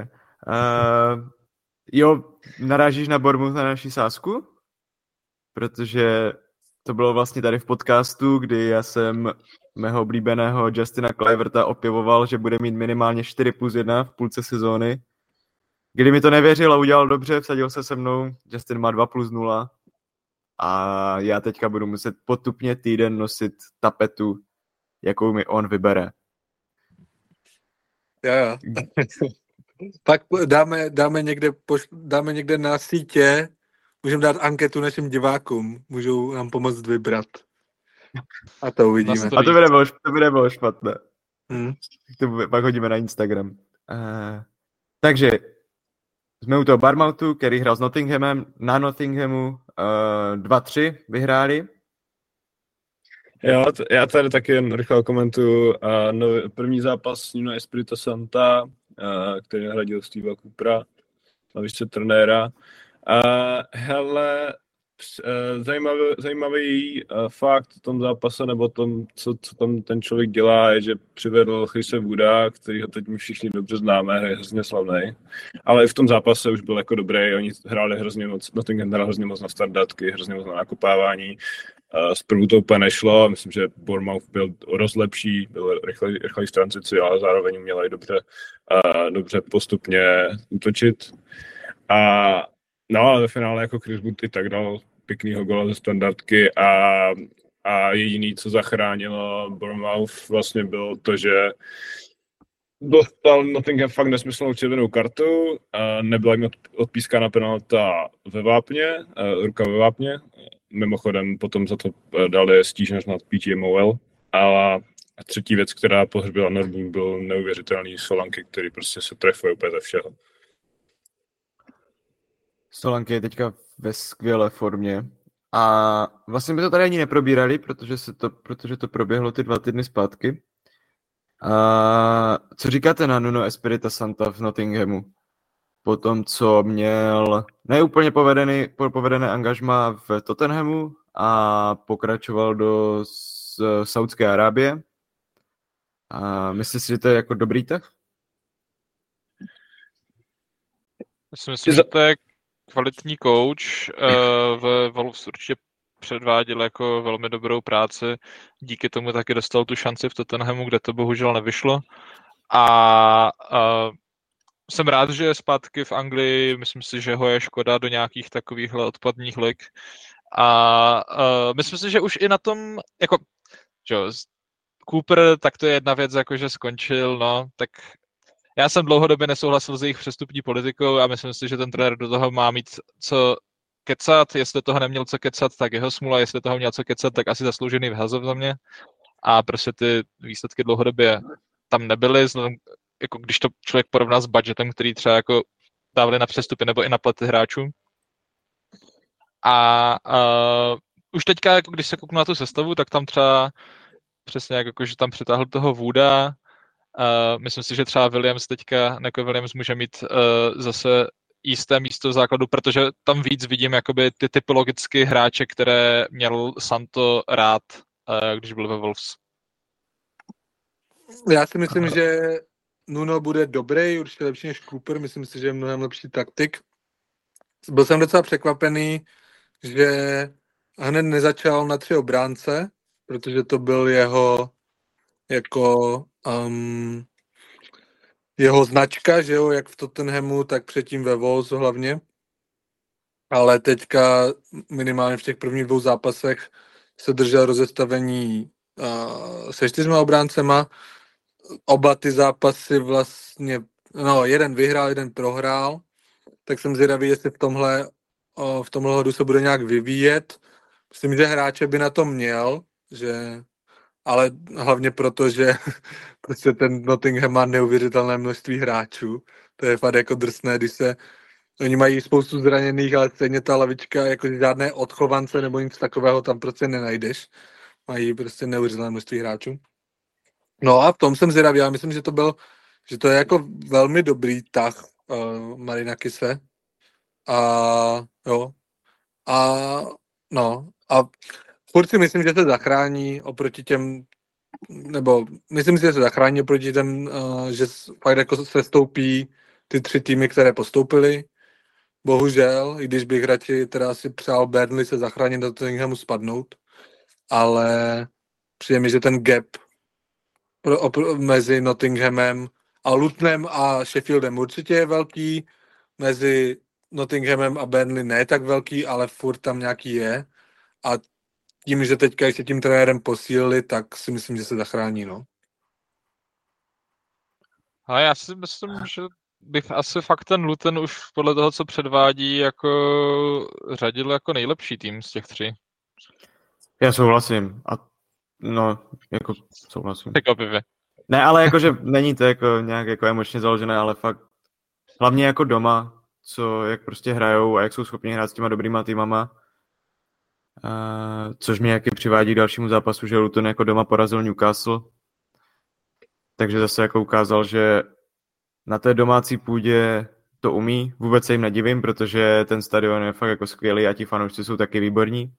Jo, narážíš na Bournemouth na naši sázku? Protože to bylo vlastně tady v podcastu, kdy já jsem mého oblíbeného Justina Kluiverta opěvoval, že bude mít minimálně 4+1 v půlce sezóny. Kdy mi to nevěřil a udělal dobře, vsadil se mnou, Justin má 2+0 a já teďka budu muset potupně týden nosit tapetu, jakou mi on vybere. Jo. Pak dáme někde na sítě, můžeme dát anketu našim divákům, můžou nám pomoct vybrat. A to uvidíme. A to by nebylo špatné. To pak hodíme na Instagram. Takže jsme u toho Bournemouthu, který hrál s Nottinghamem, na Nottinghamu 2-3 vyhráli. Jo, já tady taky jen rychle komentuju. První zápas s Nuno Espirito Santa, který nahradil Stevea Coopera na výšce trenéra. Hele, zajímavý fakt v tom zápase, nebo tom, co tam ten člověk dělá, je, že přivedl Chrise Wooda, kterýho teď my všichni dobře známe, je hrozně slavný. Ale i v tom zápase už byl jako dobrý, oni hráli hrozně moc, Nottingham hrál hrozně moc na standardky, hrozně moc na nakopávání. Zprvu to úplně nešlo, myslím, že Bournemouth byl rozlepší, byl rychlej v tranzici, ale zároveň měli dobře postupně útočit. Ale ve finále jako Chris Wood i tak dal pěknýho gola ze standardky a jediný, co zachránilo Bournemouth, vlastně bylo to, že dostal Nottingham fakt nesmyslnou červenou kartu, nebyla jim odpískána penalta ve vápně, ruka ve vápně. Mimochodem potom za to dali stížnost nad PGMOL. A třetí věc, která pohřbila Norbu, byl neuvěřitelný Solanke, který prostě se trefuje úplně ze všeho. Solanke je teďka ve skvělé formě. A vlastně by to tady ani neprobírali, protože to proběhlo ty 2 týdny zpátky. Co říkáte na Nuno Espirita Santa v Nottinghamu? Po tom, co měl neúplně povedené angažmá v Tottenhamu a pokračoval do Saudské Arábie. Myslíte si, že to je jako dobrý tah? Myslím, že to je kvalitní coach. V Wolves určitě předváděl jako velmi dobrou práci. Díky tomu taky dostal tu šanci v Tottenhamu, kde to bohužel nevyšlo. A jsem rád, že je zpátky v Anglii. Myslím si, že ho je škoda do nějakých takovýchhle odpadních lig. A myslím si, že už i na tom, jako, že Cooper, tak to je jedna věc, jako že skončil, no, tak já jsem dlouhodobě nesouhlasil s jejich přestupní politikou a myslím si, že ten trenér do toho má mít co kecat, jestli toho neměl co kecat, tak jeho smůla, jestli toho měl co kecat, tak asi zasloužený vyhazov za mě. A prostě ty výsledky dlouhodobě tam nebyly, jako když to člověk porovná s budgetem, který třeba jako dávali na přestupy nebo i na platy hráčů. A už teďka, jako když se kouknu na tu sestavu, tak tam třeba přesně jako, že tam přitáhl toho Wooda. Myslím si, že třeba Williams teďka, jako Williams může mít zase jisté místo v základu, protože tam víc vidím jakoby ty typologicky hráče, které měl Santo rád, když byl ve Wolves. Já si myslím, že Nuno bude dobrý, určitě lepší než Cooper, myslím si, že je mnohem lepší taktik. Byl jsem docela překvapený, že hned nezačal na 3 obránce, protože to byl jeho jako jeho značka, že jo, jak v Tottenhamu, tak předtím ve Wolves hlavně. Ale teďka minimálně v těch prvních 2 zápasech se držel rozestavení se 4 obráncema. Oba ty zápasy vlastně, no, jeden vyhrál, jeden prohrál, tak jsem zvědavý, jestli v tomhle hodu se bude nějak vyvíjet. Myslím, že hráče by na to měl, ale hlavně proto, že prostě ten Nottingham má neuvěřitelné množství hráčů. To je fakt jako drsné, když oni mají spoustu zraněných, ale stejně ta lavička, jako žádné odchovance nebo nic takového tam prostě nenajdeš. Mají prostě neuvěřitelné množství hráčů. No a v tom jsem zvědavý, já myslím, že to je jako velmi dobrý tah Marinakise. A furt si myslím, že se zachrání oproti těm, nebo myslím si, že se zachrání oproti těm, že fakt jako se stoupí ty 3 týmy, které postoupily. Bohužel, i když bych radši teda si přál Burnley se zachránit do Tottenhamu spadnout, ale přijde mi, že ten gap mezi Nottinghamem a Lutonem a Sheffieldem určitě je velký, mezi Nottinghamem a Burnley ne tak velký, ale furt tam nějaký je. A tím, že teďka ještě tím trenérem posílili, tak si myslím, že se zachrání, no. A já si myslím, že bych asi fakt ten Luton už podle toho, co předvádí, jako řadil jako nejlepší tým z těch 3. Já souhlasím. Jako souhlasím. Překvapivě. Ne, ale jakože není to jako nějak jako emočně založené, ale fakt hlavně jako doma, jak prostě hrajou a jak jsou schopni hrát s těma dobrýma týmama. Což mě jaký přivádí k dalšímu zápasu, že Luton jako doma porazil Newcastle. Takže zase jako ukázal, že na té domácí půdě to umí. Vůbec se jim nedivím, protože ten stadion je fakt jako skvělý a ti fanoušci jsou taky výborní.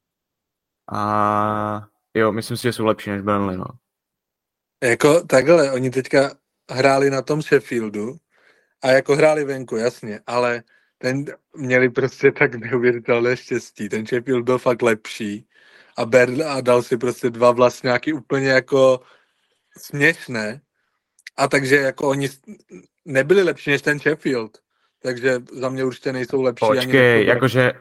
A jo, myslím si, že jsou lepší než Burnley, no. Jako takhle, oni teďka hráli na tom Sheffieldu a jako hráli venku, jasně, ale měli prostě tak neuvěřitelné štěstí. Ten Sheffield byl fakt lepší a dal si prostě 2 vlastňáky úplně jako směšné. A takže jako oni nebyli lepší než ten Sheffield. Takže za mě určitě nejsou lepší. Počkej, jakože...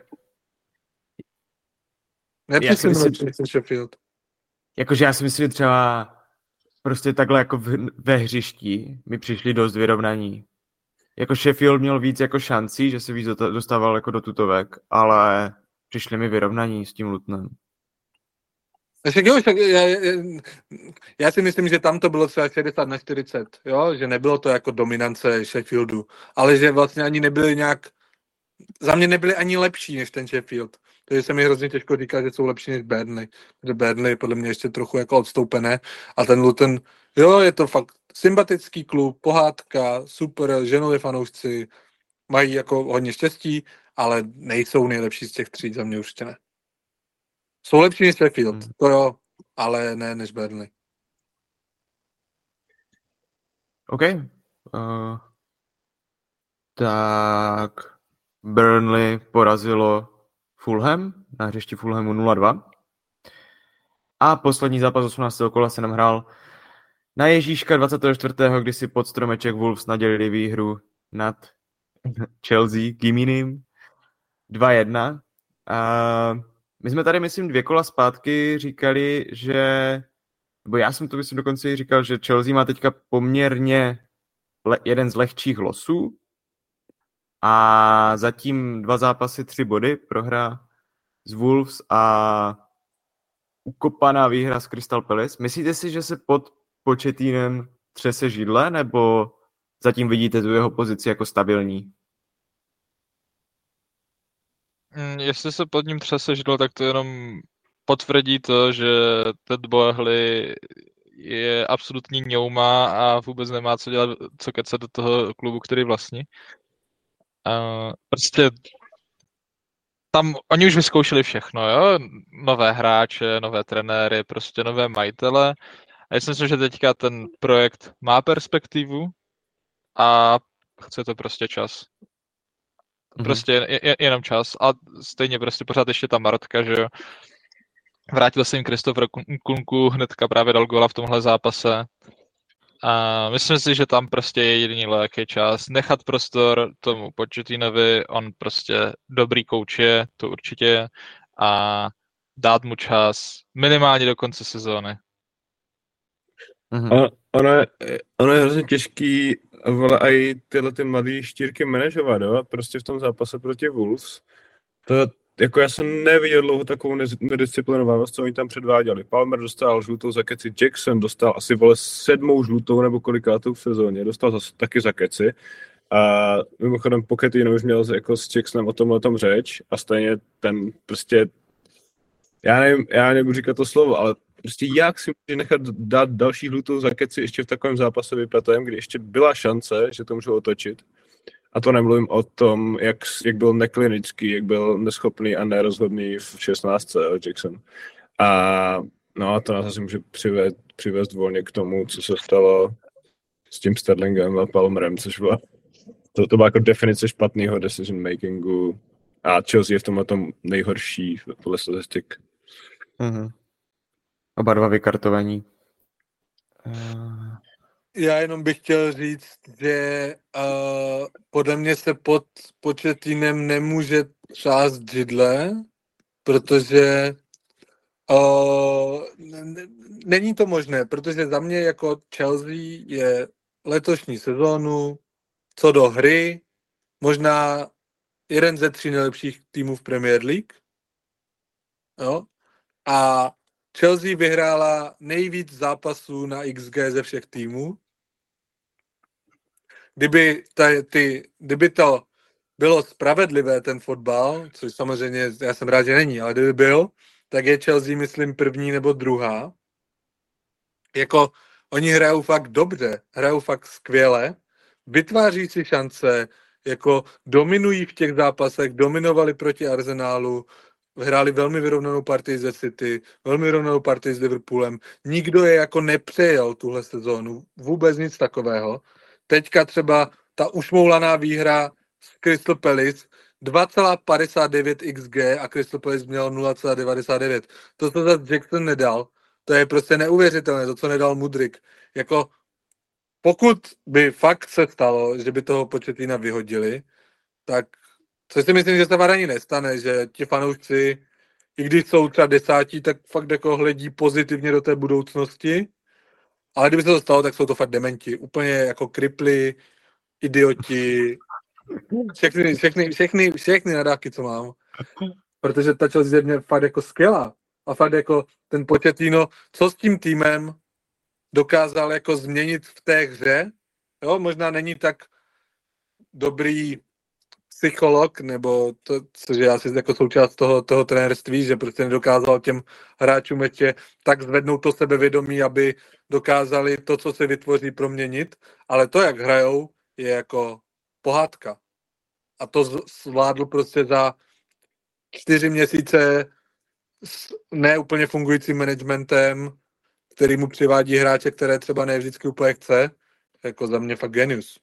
Nepřišli lepší než ten Sheffield. Jakože já si myslím, že třeba prostě takhle jako ve hřišti mi přišli dost vyrovnaní. Jako Sheffield měl víc jako šancí, že se víc dostával jako do tutovek, ale přišli mi vyrovnaní s tím Lutonem. Já si myslím, že tam to bylo třeba 60-40, jo? Že nebylo to jako dominance Sheffieldu, ale že vlastně ani nebyli nějak, za mě nebyli ani lepší než ten Sheffield. Takže se mi hrozně těžko říká, že jsou lepší než Burnley. Protože Burnley je podle mě ještě trochu jako odstoupené a ten Luton, jo, je to fakt sympatický klub, pohádka, super, ženové fanoušci, mají jako hodně štěstí, ale nejsou nejlepší z těch tří, za mě určitě ne. Jsou lepší než Sheffield, to jo, ale ne než Burnley. OK. Tak Burnley porazilo Fulham na hřišti Fulhamu 0-2. A poslední zápas 18. kola se nám hrál na Ježíška 24., kdy si pod stromeček Wolves nadělili výhru nad Chelsea Giminem 2-1. A my jsme tady, myslím, 2 kola zpátky říkali, že, nebo já jsem to myslím dokonce říkal, že Chelsea má teďka poměrně jeden z lehčích losů a zatím 2 zápasy 3 body, prohra z Wolves a ukopaná výhra z Crystal Palace. Myslíte si, že se pod Pochetinem třese židle, nebo zatím vidíte tu jeho pozici jako stabilní? Jestli se pod ním třese židlo, tak to jenom potvrdí to, že Ted Boehly je absolutní ňouma a vůbec nemá co dělat, co kecat do toho klubu, který vlastní. Prostě tam oni už vyzkoušeli všechno, jo? Nové hráče, nové trenéry, prostě nové majitele. A já si myslím, že teďka ten projekt má perspektivu a chce to prostě čas. Prostě jenom čas. A stejně prostě pořád ještě ta Martka, že jo. Vrátil se jim Christopher Nkunku, hnedka právě dal góla v tomhle zápase. A myslím si, že tam prostě je jediný léký čas. Nechat prostor tomu Pochettinovi, on prostě dobrý kouč je, to určitě je. A dát mu čas minimálně do konce sezóny. Ono je hrozně těžký, ale i tyhle ty mladý štírky manažovat, jo? Prostě v tom zápase proti Wolves. To, jako já jsem neviděl dlouho takovou nedisciplinovanost, co oni tam předváděli. Palmer dostal žlutou za keci, Jackson dostal asi 7. žlutou nebo kolikátou v sezóně, dostal zase taky za keci. A mimochodem Pochettino už měl jako s Jacksonem o tomhletom řeč a stejně ten prostě, já nebudu říkat to slovo, ale prostě jak si může nechat dát další žlutou za keci ještě v takovém zápase vypratém, kdy ještě byla šance, že to můžou otočit. A to nemluvím o tom, jak byl neklinický, jak byl neschopný a nerozhodný v 16. Jackson. A no, to nás asi může přivést volně k tomu, co se stalo s tím Sterlingem a Palmerem, což byla to byla jako definice špatného decision makingu a Chelsea je v tomhle tom nejhorší podle statistik. Oba 2 vykartovaní. Já jenom bych chtěl říct, že podle mě se pod Pochetinem nemůže třást židle, protože není to možné, protože za mě jako Chelsea je letošní sezónu co do hry možná jeden ze 3 nejlepších týmů v Premier League. Jo? A Chelsea vyhrála nejvíc zápasů na XG ze všech týmů. Kdyby to bylo spravedlivé, ten fotbal, což samozřejmě já jsem rád, že není, ale kdyby byl, tak je Chelsea, myslím, 1. nebo 2. Jako oni hrajou fakt dobře, hrajou fakt skvěle, vytváří si šance, jako dominují v těch zápasech, dominovali proti Arsenálu, hráli velmi vyrovnanou partii ze City, velmi vyrovnanou partii s Liverpoolem. Nikdo je jako nepřejel tuhle sezónu, vůbec nic takového. Teďka třeba ta ušmoulaná výhra s Crystal Palace 2,59 XG a Crystal Palace měl 0,99. To, co zase Jackson nedal, to je prostě neuvěřitelné, to, co nedal Mudryk. Jako pokud by fakt se stalo, že by toho Pochettina vyhodili, tak co si myslím, že se ani nestane, že ti fanoušci, i když jsou třeba 10, tak fakt jako hledí pozitivně do té budoucnosti Ale kdyby se to stalo, tak jsou to fakt dementi. Úplně jako kripli, idioti, všechny nadáky, co mám. Protože ta Chelsea je mě fakt jako skvělá. A fakt jako ten Pochettino, co s tím týmem dokázal jako změnit v té hře, jo, možná není tak dobrý psycholog, nebo to, což je asi jako součást toho trenérství, že prostě nedokázal těm hráčům ještě tak zvednout to sebevědomí, aby dokázali to, co se vytvoří, proměnit, ale to, jak hrajou, je jako pohádka. A to zvládl prostě za 4 měsíce s neúplně fungujícím managementem, který mu přivádí hráče, které třeba ne vždycky úplně chce, jako za mě fakt genius.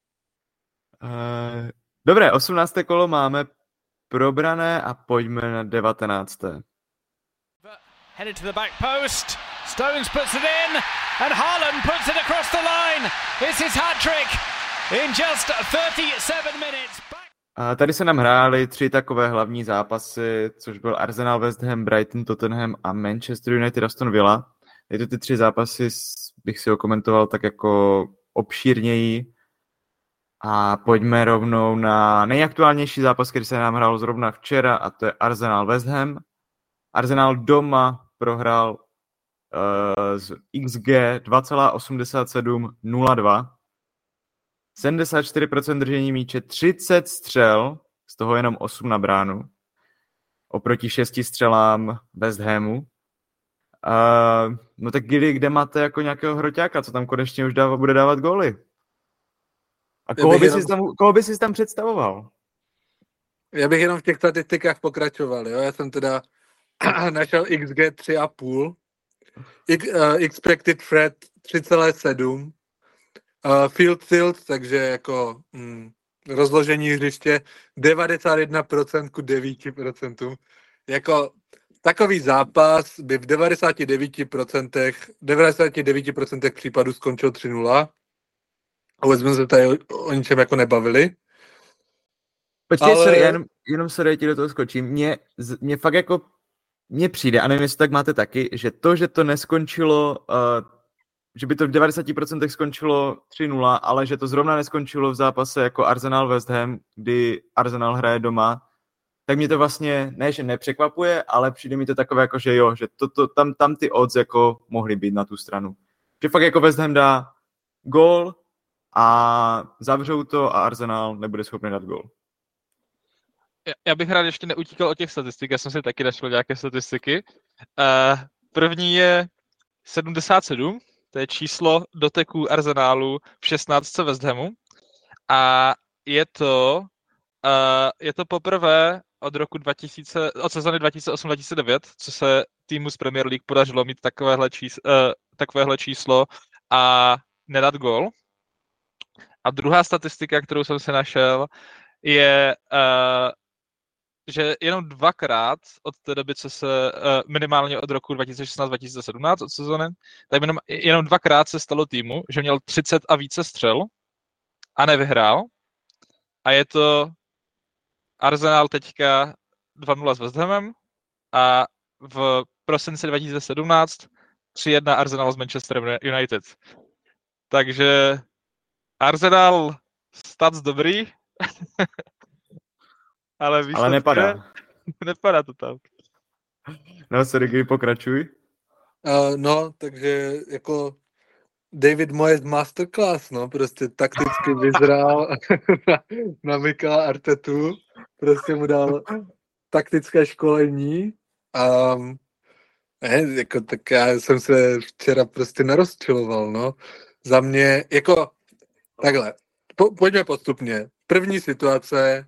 Dobré, 18. kolo máme probrané a pojďme na 19. Headed to the back post. Stones puts it in and Haaland puts it across the line. It's his hat-trick in just 37 minutes. A tady se nám hrály 3 takové hlavní zápasy, což byl Arsenal, West Ham, Brighton, Tottenham a Manchester United, Aston Villa. Tyto ty 3 zápasy bych si okomentoval tak jako obšírněji. A pojďme rovnou na nejaktuálnější zápas, který se nám hrál zrovna včera, a to je Arsenal West Ham. Arsenal doma prohrál z XG 2,87-0,2. 74% držení míče, 30 střel, z toho jenom 8 na bránu. Oproti 6 střelám West Hamu. No tak kde máte jako nějakého hroťáka, co tam konečně už bude dávat góly? A koho by si tam představoval? Já bych jenom v těch statistikách pokračoval. Jo? Já jsem teda našel XG 3,5, expected threat 3,7, field tilt, takže jako rozložení hřiště 91% ku 9%. Jako takový zápas by v 99% případů skončil 3-0. A vůbec jsme se tady o ničem jako nebavili. Počkej, sorry, jenom sorry, ti do toho skočím. Mně fakt jako, mně přijde, a nevím, jestli tak máte taky, že to neskončilo, že by to v 90% skončilo 3-0, ale že to zrovna neskončilo v zápase jako Arsenal West Ham, kdy Arsenal hraje doma, tak mě to vlastně, ne, že nepřekvapuje, ale přijde mi to takové jako, že jo, že tam ty odds jako mohly být na tu stranu. Že fakt jako West Ham dá gól a zavřou to a Arsenal nebude schopný dát gól. Já bych rád ještě neutíkal od těch statistik, já jsem si taky našel nějaké statistiky. První je 77, to je číslo doteků Arsenálu v 16 West Hamu a je to poprvé od sezony 2008-2009, co se týmu z Premier League podařilo mít takovéhle číslo a nedat gól. A druhá statistika, kterou jsem se našel, je, že jenom 2krát od té doby, co se minimálně od roku 2016-2017 od sezony, tak jenom 2krát se stalo týmu, že měl 30 a více střel a nevyhrál. A je to Arsenal teďka 2-0 s West Hamem a v prosinci 2017 3-1 Arsenal s Manchester United. Takže Arsenal stats dobrý, ale nepadá. Nepadá to tam. No, sorry, pokračuj. No, takže jako David Moyes masterclass, no, prostě takticky vyzrál na Mikela Artetu, prostě mu dal taktické školení a jako, tak já jsem se včera prostě narozčiloval, no. Za mě, jako, takhle, pojďme postupně. První situace,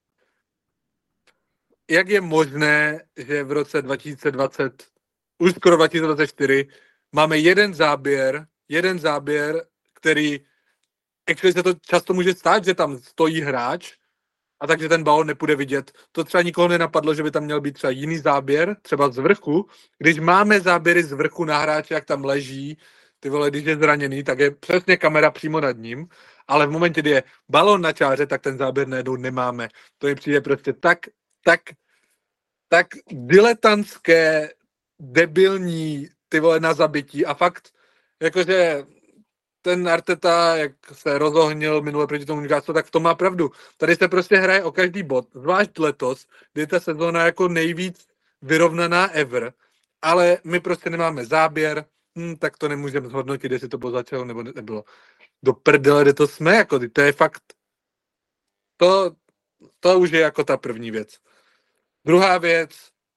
jak je možné, že v roce 2020, už skoro 2024, máme jeden záběr, který, actually se to často může stát, že tam stojí hráč a takže ten balón nepůjde vidět. To třeba nikoho nenapadlo, že by tam měl být třeba jiný záběr, třeba z vrchu. Když máme záběry z vrchu na hráče, jak tam leží, ty vole, když je zraněný, tak je přesně kamera přímo nad ním, ale v momentě, kdy je balón na čáře, tak ten záběr najednou nemáme. To mi přijde prostě tak diletantské, debilní, ty vole, na zabití a fakt jakože ten Arteta, jak se rozohnil minule proti tomu Newcastle, tak v tom má pravdu. Tady se prostě hraje o každý bod, zvlášť letos, kdy je ta sezóna jako nejvíc vyrovnaná ever, ale my prostě nemáme záběr, tak to nemůžeme zhodnotit, jestli to bylo začalo nebo nebylo. Do prdele, kde to jsme, jako to je fakt, to už je jako ta první věc. Druhá věc,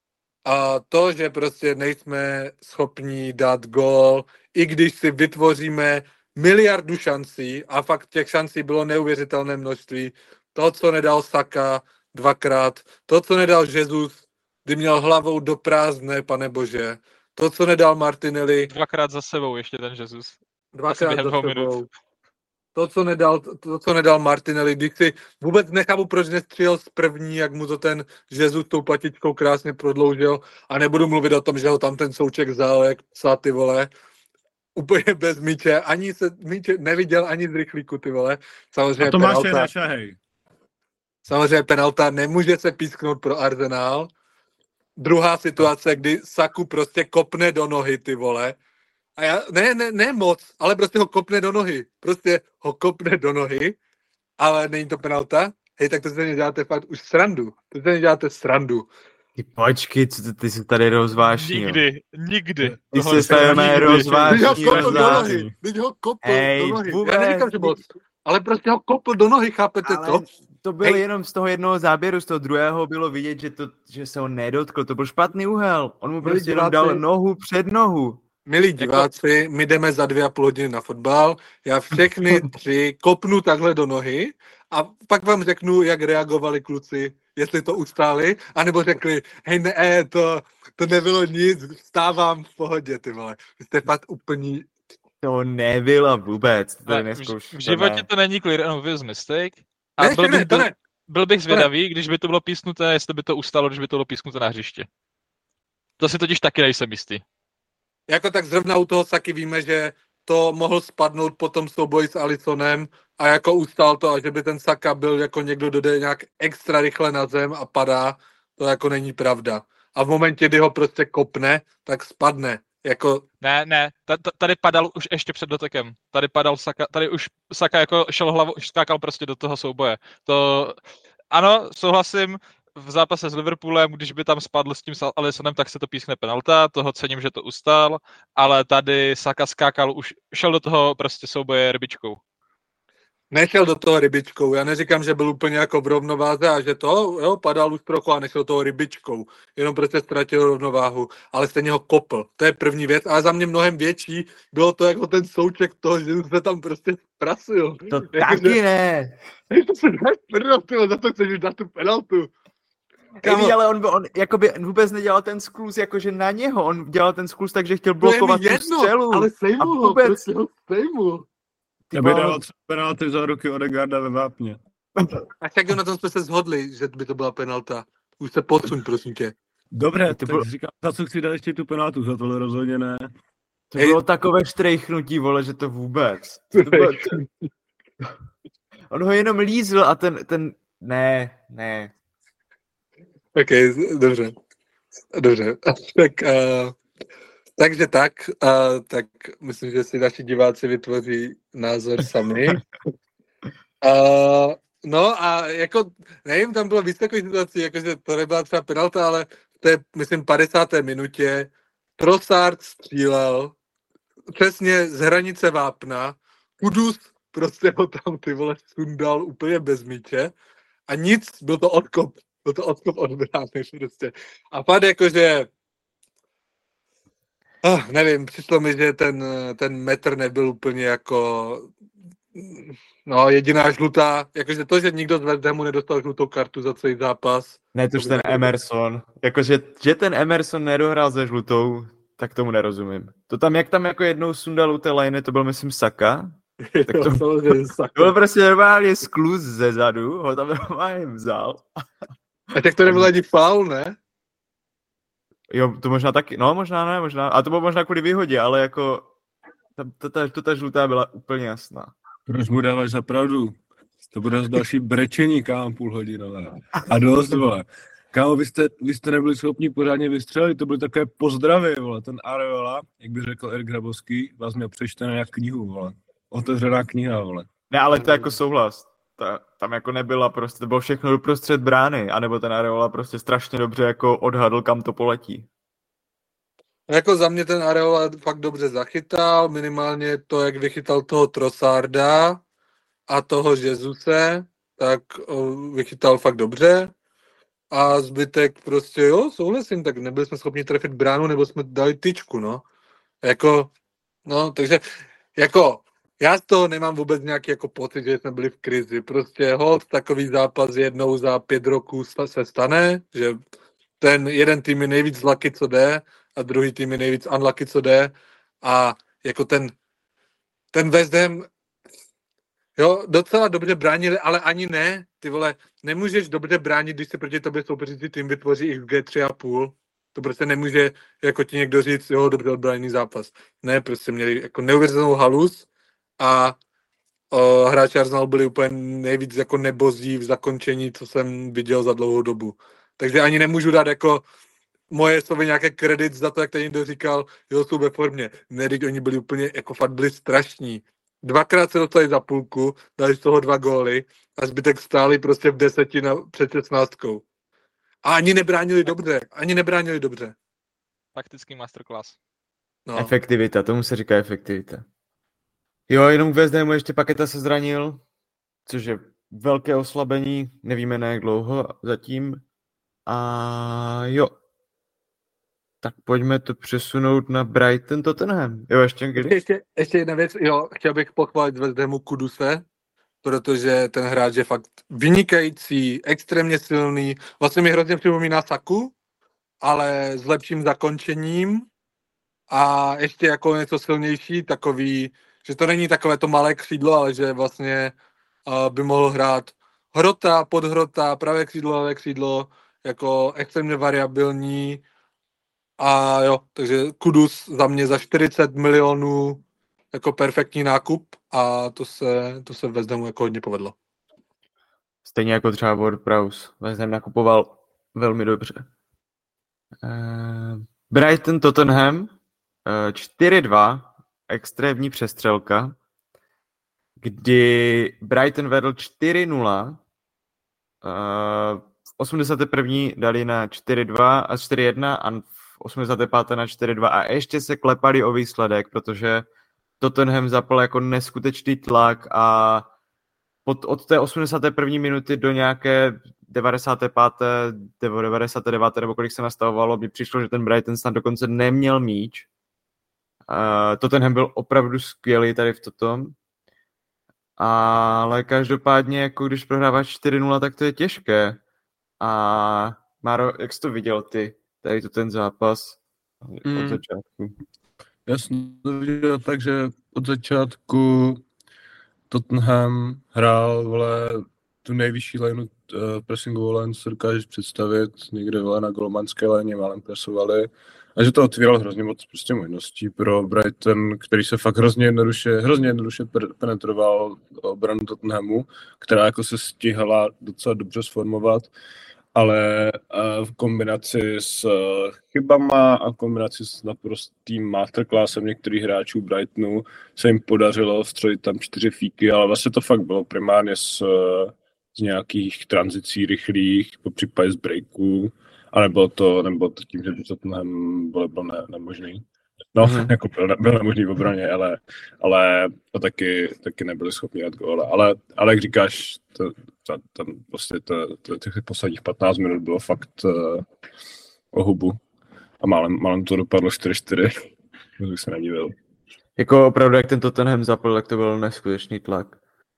a to, že prostě nejsme schopni dát gól, i když si vytvoříme miliardu šancí, a fakt těch šancí bylo neuvěřitelné množství, to, co nedal Saka dvakrát, to, co nedal Jesus, kdy měl hlavou do prázdné, pane bože, to, co nedal Martinelli. Dvakrát za sebou ještě ten Jesus. Dvakrát za sebou. To, co nedal Martinelli, když si vůbec nechápu, proč nestřílel z první, jak mu to ten Jesus tou platičkou krásně prodloužil, a nebudu mluvit o tom, že ho tam ten Souček vzal, jak psa, ty vole, úplně bez míče, ani se míče neviděl, ani z rychlíku, ty vole. Samozřejmě a to máš je našahej. Samozřejmě penalta, nemůže se písknout pro Arsenal. Druhá situace, kdy Saku prostě kopne do nohy, ty vole. A já, ne moc, ale prostě ho kopne do nohy. Prostě ho kopne do nohy, ale není to penalta. Hej, tak to se neděláte fakt už srandu. To se neděláte srandu. Ty počkej, co ty jsi tady rozvášnil. Nikdy. Ty jsi tady rozvášnil. Teď ho kopl do nohy. Vůbec. Já neříkám, že moc, ale prostě ho kopl do nohy, chápete to? To bylo jenom z toho jednoho záběru, z toho druhého bylo vidět, že se ho nedotkl. To byl špatný úhel. On mu prostě jenom dal nohu před nohu. Milí diváci, my jdeme za 2,5 hodiny na fotbal, já všechny 3 kopnu takhle do nohy a pak vám řeknu, jak reagovali kluci, jestli to ustáli, anebo řekli, hej ne, to nebylo nic, vstávám v pohodě, ty vole. Vy jste fakt úplný... To nebylo vůbec. V životě to není clear and obvious mistake. A byl bych zvědavý, když by to bylo písknuté, jestli by to ustalo, když by to bylo písknuté na hřiště. To si totiž taky nejsem jistý. Jako tak zrovna u toho Saky víme, že to mohl spadnout po tom souboji s Alissonem a jako ustál to, a že by ten Saka byl jako někdo, kdo jde nějak extra rychle na zem a padá, to jako není pravda. A v momentě, kdy ho prostě kopne, tak spadne. Jako... Ne, tady padal už ještě před dotekem. Tady padal Saka, tady už Saka jako šel hlavou, skákal prostě do toho souboje. To, ano, souhlasím, v zápase s Liverpoolem, když by tam spadl s tím Alissonem, tak se to pískne penalta, toho cením, že to ustál, ale tady Saka skákal, už šel do toho prostě souboje rybičkou. Nešel do toho rybičkou, já neříkám, že byl úplně jako v rovnováze a že to, jo, padal už trochu a nešel toho rybičkou, jenom prostě ztratil rovnováhu, ale stejně ho kopl, to je první věc, ale za mě mnohem větší bylo to jako ten Souček toho, že se tam prostě prasil. To taky ne. To se dáš prdel, tyhle, za to chceš dát tu penaltu. Kámo, ale on jakoby vůbec nedělal ten skluz jakože na něho, on dělal ten skluz tak, že chtěl blokovat tu střelu. Ale sejmul ho, prostě ho sejmul. Aby dal penalty za ruky Odegaarda ve vápně. A tak na tom jsme se shodli, že by to byla penalta. Už se posuň, prosím tě. Dobře, tak říkám, za co chci dát ještě tu penaltu, za tohle rozhodně ne. To bylo takové štrejchnutí, vole, že to vůbec. On ho jenom lízl a ten... Ne. Ok, dobře. Takže tak myslím, že si naši diváci vytvoří názor sami. No a jako, nevím, tam bylo víc takových situací, jakože to nebyla třeba penalta, ale v té, myslím, 50. minutě Trossard střílel přesně z hranice vápna, Kudus prostě ho tam, ty vole, sundal úplně bez míče a nic, byl to odkop od brány prostě. A fakt jakože nevím, přišlo mi, že ten metr nebyl úplně jako jediná žlutá, jakože to, že nikdo z West Hamu nedostal žlutou kartu za celý zápas. Ne, tož ten Emerson. Jakože, že ten Emerson nedohrál ze žlutou, tak tomu nerozumím. To tam, jak tam jako jednou sundal u té lajny, to byl myslím Saka. Tak to byl prostě normálně skluz ze zadu, ho tam normálně vzal. A tak to nebyl ani faul, ne? Jo, to možná taky, no možná ne. A to bylo možná kvůli výhodě, ale jako ta žlutá byla úplně jasná. Proč mu dáváš za pravdu? To bude další brečení, kámo, půl hodinové. A dost, vole. Kámo, vy jste nebyli schopni pořádně vystřelit, to byly takové pozdravy, vole, ten Areola, jak by řekl Erik Hrabovský, vás měl přečtené jak knihu, vole. Otevřená kniha, vole. Ne, ale to jako souhlas. Tam jako nebyla prostě, to bylo všechno doprostřed brány, anebo ten Areola prostě strašně dobře jako odhadl, kam to poletí. Jako za mě ten Areola fakt dobře zachytal, minimálně to, jak vychytal toho Trossarda a toho Jesuse, tak vychytal fakt dobře. A zbytek prostě, jo, souhlasím, tak nebyli jsme schopni trefit bránu, nebo jsme dali tyčku, no. Jako, no, takže, jako, já z toho nemám vůbec nějaký jako pocit, že jsme byli v krizi. Prostě hold, takový zápas jednou za 5 roků se stane, že ten jeden tým je nejvíc lucky, co jde, a druhý tým je nejvíc unlucky, co jde. A jako ten West Ham, jo, docela dobře bránili, ale ani ne. Ty vole, nemůžeš dobře bránit, když se proti tobě soupeřící tým vytvoří XG 3,5. To prostě nemůže jako ti někdo říct, jo, dobře odbráněný zápas. Ne, prostě měli jako neuvěřitelnou halus a hráči Arsenalu byli úplně nejvíc jako nebozí v zakončení, co jsem viděl za dlouhou dobu. Takže ani nemůžu dát jako moje slovy nějaké kredit za to, jak tady někdo říkal, jo, jsou ve formě. Ne, teď oni byli úplně, jako fakt byli strašní. 2krát se dostali za půlku, dali z toho 2 góly a zbytek stáli prostě v 10 před 16. A ani nebránili dobře. Taktický masterclass. No. Efektivita, tomu se říká efektivita. Jo, jenom West Hamu ještě Paketa se zranil, což je velké oslabení, nevíme na jak dlouho zatím. A jo. Tak pojďme to přesunout na Brighton Tottenham. Jo, Ještě jedna věc, jo, chtěl bych pochválit West Hamu Kuduse, protože ten hráč je fakt vynikající, extrémně silný, vlastně mi hrozně připomíná Saku, ale s lepším zakončením a ještě jako něco silnější, takový, že to není takové to malé křídlo, ale že vlastně by mohl hrát hrota, podhrota, pravé křídlo, levé křídlo, jako extrémně variabilní. A jo, takže Kudus za mě za 40 milionů jako perfektní nákup a to se West Hamu jako hodně povedlo. Stejně jako třeba Ward-Prowse. West Ham nakupoval velmi dobře. Brighton Tottenham 4-2, extrémní přestřelka, kdy Brighton vedl 4-0, v 81. dali na 4-2 a 4-1 a v 85. na 4-2 a ještě se klepali o výsledek, protože Tottenham zapal jako neskutečný tlak a od té 81. minuty do nějaké 95. nebo 99. nebo kolik se nastavovalo, mi přišlo, že ten Brighton snad dokonce neměl míč. Tottenham byl opravdu skvělý tady v tom. Ale každopádně, jako když prohráváš 4-0, tak to je těžké. A Máro, jak jsi to viděl ty, tady ten zápas od začátku? Já jsem to viděl tak, že od začátku Tottenham hrál, vole, tu nejvyšší lineu pressingovou line, co dokážeš představit, někde, vole, na golmanské léně málem presovali. A že to otvíral hrozně moc prostě možností pro Brighton, který se fakt hrozně jednoduše penetroval obranu Tottenhamu, která jako se stihla docela dobře sformovat, ale v kombinaci s chybama a v kombinaci s naprostým masterclassem některých hráčů Brightonu se jim podařilo vstřelit tam 4 fíky, ale vlastně to fakt bylo primárně z nějakých tranzicí rychlých, popřípadě z breaků, a nebylo to tím, že by Tottenham bylo nemožný. No, jako byl nemožný v obraně, ale to taky nebyli schopni dát góla. Ale jak říkáš, těch posledních 15 minut bylo fakt o hubu. A málem to dopadlo 4-4. To bych se nedivil. Jako opravdu, jak ten Tottenham zapl, tak to byl neskutečný tlak.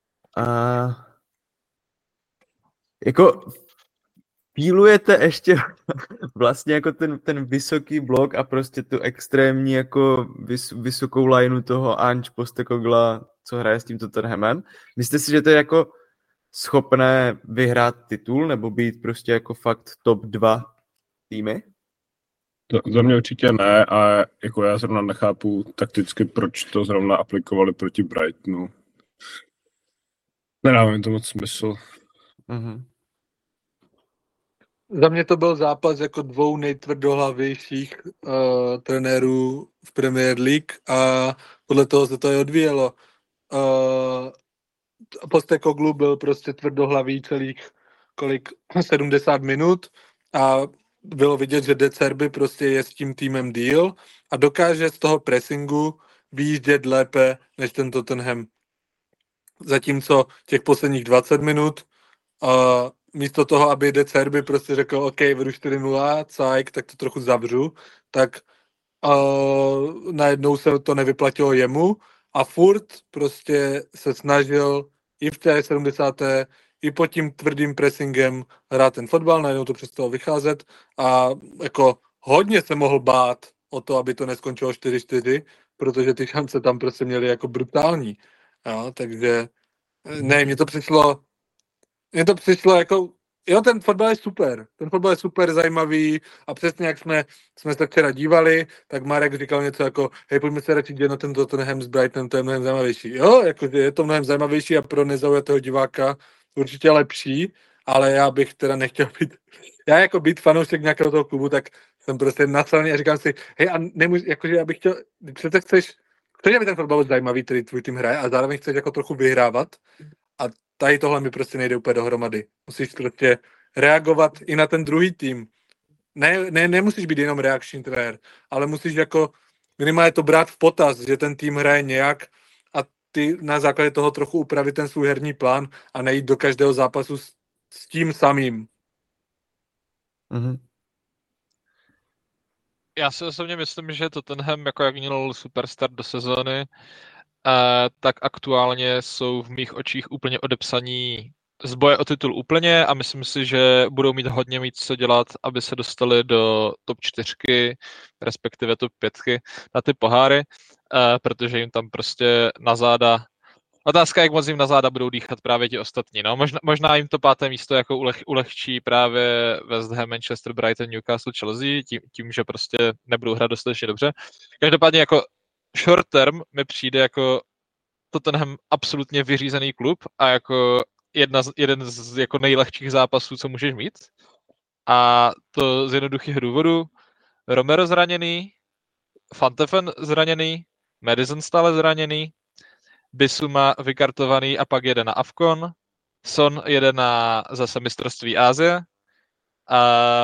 Jako pílujete ještě vlastně jako ten vysoký blok a prostě tu extrémní jako vysokou lineu toho Ange Postecoglua, co hraje s tím Tottenhamem. Myslíte si, že to je jako schopné vyhrát titul nebo být prostě jako fakt top 2 týmy? Za mě určitě ne a jako já zrovna nechápu takticky, proč to zrovna aplikovali proti Brightonu. Nedává mi to moc smysl. Za mě to byl zápas jako dvou nejtvrdohlavějších trenérů v Premier League a podle toho se to i odvíjelo. Postecoglou byl prostě tvrdohlavý celých 70 minut a bylo vidět, že De Zerbi prostě je s tím týmem deal a dokáže z toho pressingu vyjíždět lépe než ten Tottenham. Zatímco těch posledních 20 minut místo toho, aby De Zerbi prostě řekl OK, vedu 4-0, cajk, tak to trochu zavřu, tak najednou se to nevyplatilo jemu a furt prostě se snažil i v té 70. i pod tím tvrdým pressingem hrát ten fotbal, najednou to přestalo vycházet a jako hodně se mohl bát o to, aby to neskončilo 4-4, protože ty šance tam prostě měly jako brutální. Jo, takže ne, mně to přišlo jako, jo, ten fotbal je super zajímavý a přesně jak jsme se včera dívali, tak Marek říkal něco jako, hej, pojďme se radši dělat na ten Tottenham s Brightonem, to je mnohem zajímavější. Jo, jakože je to mnohem zajímavější a pro nezaujatého diváka určitě lepší, ale já bych teda nechtěl být fanoušek nějakého toho klubu, tak jsem prostě nasraný a říkám si, hej, a nemůžu, jakože já bych chtěl, přece chceš, aby ten fotbal byl zajímavý, který tvůj tým hraje a zároveň chceš jako trochu vyhrávat a tady tohle mi prostě nejde úplně dohromady. Musíš prostě reagovat i na ten druhý tým. Nemusíš být jenom reakční trenér, ale musíš jako minimálně to brát v potaz, že ten tým hraje nějak a ty na základě toho trochu upravit ten svůj herní plán a nejít do každého zápasu s tím samým. Mhm. Já si osobně myslím, že Tottenham, jako jak měl super start do sezóny, tak aktuálně jsou v mých očích úplně odepsaní z boje o titul úplně a myslím si, že budou mít co dělat, aby se dostali do top 4, respektive top 5 na ty poháry, protože jim tam prostě na záda. Otázka, jak moc jim na záda budou dýchat právě ti ostatní. No, možná jim to 5. místo jako ulehčí právě West Ham, Manchester, Brighton, Newcastle, Chelsea, tím, že prostě nebudou hrát dostatečně dobře. Každopádně jako short term mi přijde jako Tottenham absolutně vyřízený klub a jako jeden z jako nejlehčích zápasů, co můžeš mít. A to z jednoduchého důvodu. Romero zraněný, Fantefen zraněný, Madison stále zraněný, Bissouma vykartovaný a pak jede na AFCON, Son jede na zase mistrovství Asie a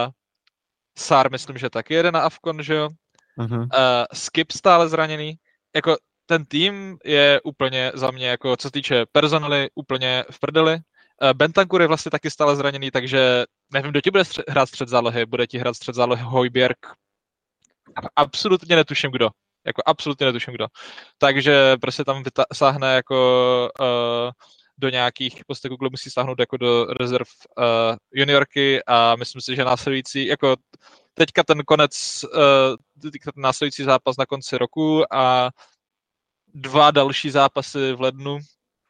Sarr myslím, že taky jede na AFCON, že jo? Uh-huh. Skip stále zraněný. Jako ten tým je úplně za mě, jako co se týče personaly, úplně v prdeli. Bentancur je vlastně taky stále zraněný, takže nevím, kdo ti bude hrát střed zálohy. Bude ti hrát střed zálohy Højbjerg? Absolutně netuším, kdo. Jako absolutně netuším, kdo. Takže prostě tam sáhne jako do nějakých Postecoglou musí sáhnout jako do rezerv juniorky a myslím si, že následující, jako teďka ten následující zápas na konci roku a 2 další zápasy v lednu,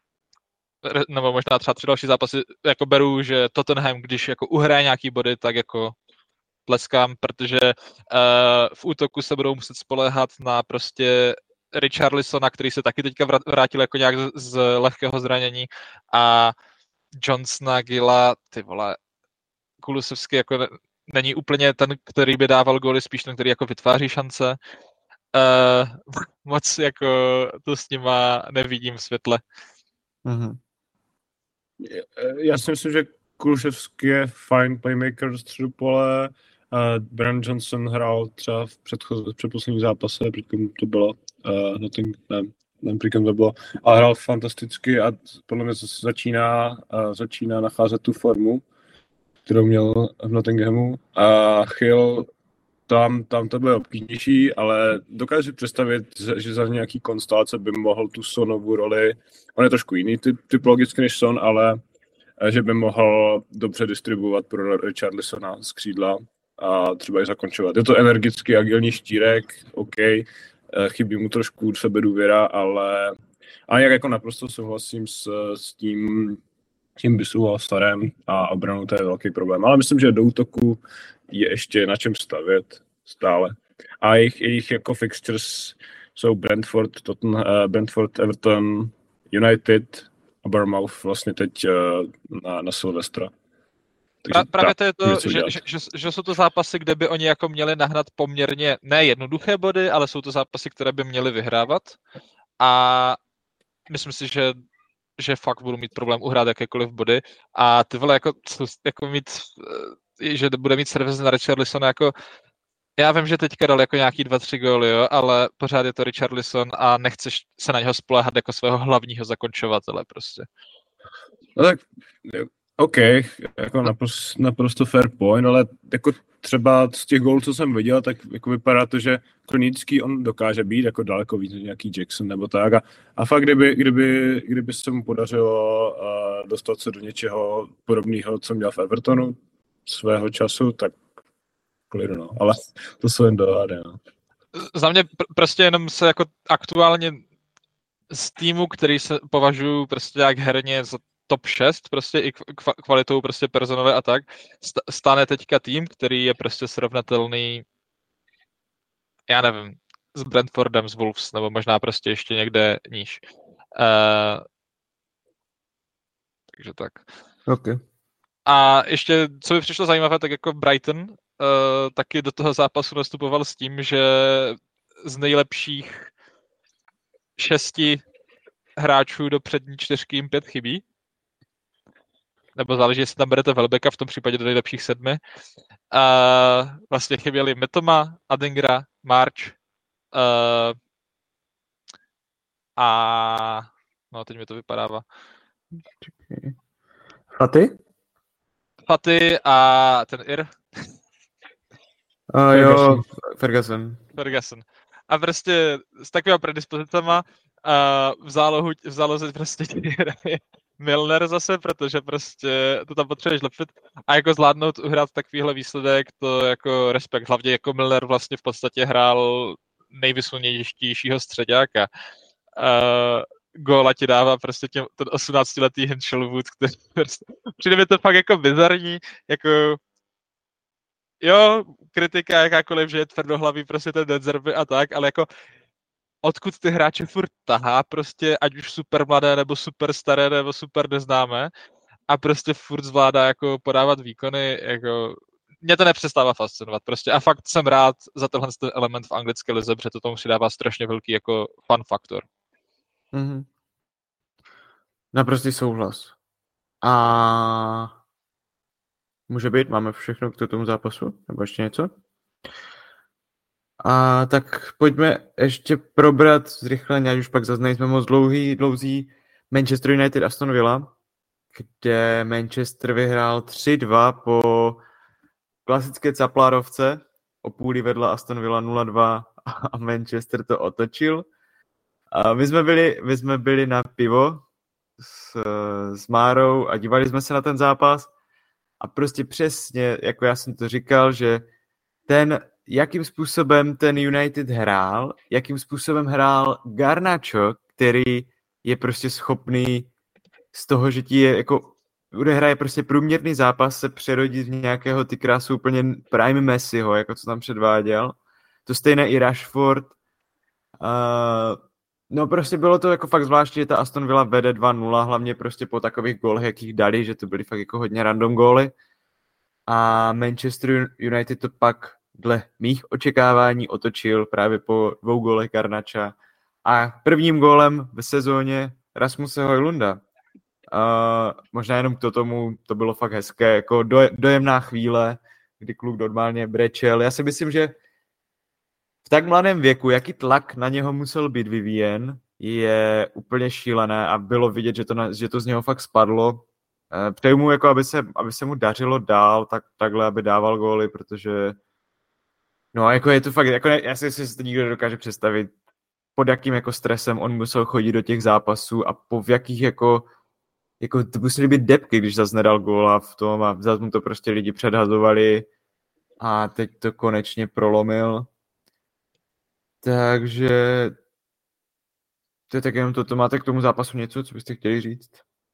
nebo možná třeba 3 další zápasy, jako beru, že Tottenham, když jako uhraje nějaký body, tak jako tleskám, protože v útoku se budou muset spoléhat na prostě Richarlisona, který se taky teďka vrátil jako nějak z lehkého zranění a Johnsona, Gilla, ty vole, Kulusevský jako není úplně ten, který by dával góly, spíš ten, který jako vytváří šance. Moc jako to s nima nevidím v světle. Mhm. Já si myslím, že Kulusevský je fajn playmaker z středu pole. Brian Johnson hrál třeba v předposledním zápase, přitom to bylo nevím, to bylo, ale hrál fantasticky a podle mě začíná nacházet tu formu, kterou měl v Nottinghamu a Hill tam to bylo obtížnější, ale dokážu si představit, že za nějaký konstelace by mohl tu Sonovu roli, on je trošku jiný typologicky než Son, ale že by mohl dobře distribuovat pro Richarlisona z křídla a třeba i zakončovat. Je to energický, agilní štírek, OK, chybí mu trošku sebedůvěra, ale jak jako naprosto souhlasím s tím Bissouma a Sarrem a obranu, to je velký problém. Ale myslím, že do útoku je ještě na čem stavět stále. A jejich jako fixtures jsou Brentford, Everton, United a Bournemouth vlastně teď na Silvestra. Právě to je to, něco udělat. že jsou to zápasy, kde by oni jako měli nahnat poměrně ne jednoduché body, ale jsou to zápasy, které by měli vyhrávat. A myslím si, že fakt budu mít problém uhrát jakékoliv body. A ty vole, jako mít, že bude mít servis na Richarlisona, jako já vím, že teďka dal jako nějaký 2-3 góly, jo, ale pořád je to Richarlison a nechceš se na něho spoléhat jako svého hlavního zakončovatele prostě. No tak, OK, jako naprosto fair point, ale jako třeba z těch gólů, co jsem viděl, tak jako vypadá to, že Kronický on dokáže být jako daleko víc než nějaký Jackson nebo tak. A fakt, kdyby se mu podařilo dostat se do něčeho podobného, co měl v Evertonu svého času, tak klidu, no. Ale to jsou jen dohady, no. Za mě prostě jenom se jako aktuálně z týmu, který se považuji prostě jak herně za top 6, prostě i kvalitou prostě personové a tak, stane teďka tým, který je prostě srovnatelný, já nevím, s Brentfordem, s Wolves, nebo možná prostě ještě někde níž. Takže tak. Okay. A ještě, co mi přišlo zajímavé, tak jako Brighton taky do toho zápasu nastupoval s tím, že z nejlepších 6 hráčů do přední 4 jim 5 chybí. Nebo záleží, jestli tam berete Welbecka, v tom případě do nejlepších 7. Vlastně chyběli Mitoma, Adingra, March a no teď mi to vypadává. Faty a ten Ir. Jo, Ferguson. A prostě s takovými predispozicama v záloze prostě hraje Milner zase, protože prostě to tam potřebuješ lepšit a jako zvládnout uhrát takovýhle výsledek, to jako respekt, hlavně jako Milner vlastně v podstatě hrál nejvysunějšího středáka. Góla ti dává prostě ten 18letý Hinchelwood, který prostě, přijde mi to fakt jako bizarní, jako jo, kritika jakákoliv, že je tvrdohlavý prostě ten Denzerby a tak, ale jako odkud ty hráče furt tahá, prostě ať už super mladé, nebo super staré, nebo super neznámé a prostě furt zvládá jako podávat výkony, jako mě to nepřestává fascinovat prostě a fakt jsem rád za tenhle element v anglické lize, protože to tomu si dává strašně velký jako fun faktor. Mm-hmm. Naprostý souhlas. A může být, máme všechno k tomu zápasu, nebo ještě něco? A tak pojďme ještě probrat zrychleně, ať už pak zase nejsme moc dlouzí Manchester United Aston Villa, kde Manchester vyhrál 3-2 po klasické caplárovce, o půli vedla Aston Villa 0-2 a Manchester to otočil. A my jsme byli na pivo s Márou a dívali jsme se na ten zápas a prostě přesně, jako já jsem to říkal, že jakým způsobem ten United hrál, jakým způsobem hrál Garnacho, který je prostě schopný z toho, že ti je jako odehraje prostě průměrný zápas, se přerodit v nějakého ty krásy úplně prime Messiho, jako co tam předváděl. To stejné i Rashford. No prostě bylo to jako fakt zvláštní, že ta Aston Villa vede 2-0, hlavně prostě po takových gólech, jakých dali, že to byly fakt jako hodně random góly. A Manchester United to pak dle mých očekávání otočil právě po 2 gólech Garnacha. A prvním gólem v sezóně Rasmuse Højlunda. Možná jenom k tomu, to bylo fakt hezké, jako dojemná chvíle, kdy kluk normálně brečel. Já si myslím, že v tak mladém věku, jaký tlak na něho musel být vyvíjen, je úplně šílené a bylo vidět, že to z něho fakt spadlo. Přeju mu, jako aby se mu dařilo dál, takhle, aby dával góly, protože no, jako je to fakt, jako já si to nikdo nedokáže představit, pod jakým jako stresem on musel chodit do těch zápasů a po v jakých jako to museli být depky, když zase nedal góla v tom a zase mu to prostě lidi předhazovali a teď to konečně prolomil. Takže to je tak jenom to. Máte k tomu zápasu něco, co byste chtěli říct?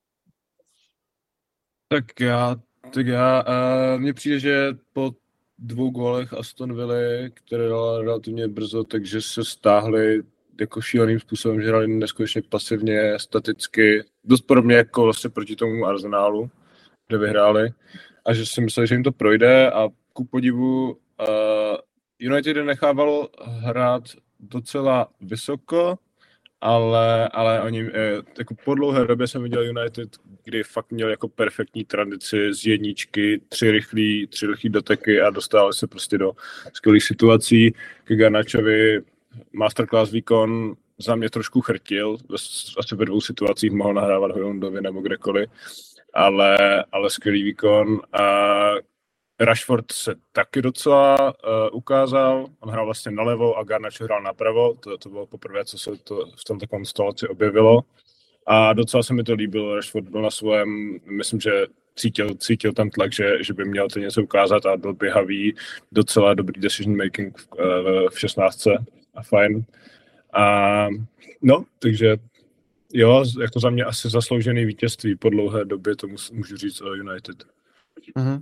Tak já mně přijde, že po 2 gólech Aston Villa, které dala relativně brzo, takže se stáhli jako šíleným způsobem, že hrali neskutečně pasivně, staticky, dost podobně jako vlastně proti tomu Arsenálu. kde vyhráli a že si mysleli, že jim to projde a ku podivu United nechávalo hrát docela vysoko, ale oni, jako po dlouhé době jsem viděl United, kdy fakt měl jako perfektní tradici z jedničky, tři rychlý doteky a dostávali se prostě do skvělých situací. K Garnačovi masterclass výkon za mě trošku chrtil, asi ve 2 situacích mohl nahrávat Hojlundovi nebo kdekoliv, ale skvělý výkon. A Rashford se taky docela ukázal, on hrál vlastně nalevo a Garnacho hrál napravo, to bylo poprvé, co se to v tom takovém stolaci objevilo a docela se mi to líbilo, Rashford byl na svém, myslím, že cítil ten tlak, že by měl to něco ukázat a byl běhavý, docela dobrý decision making v 16 a fajn. A no, takže jo, jako za mě asi zasloužený vítězství po dlouhé době, to můžu říct o United. Mhm.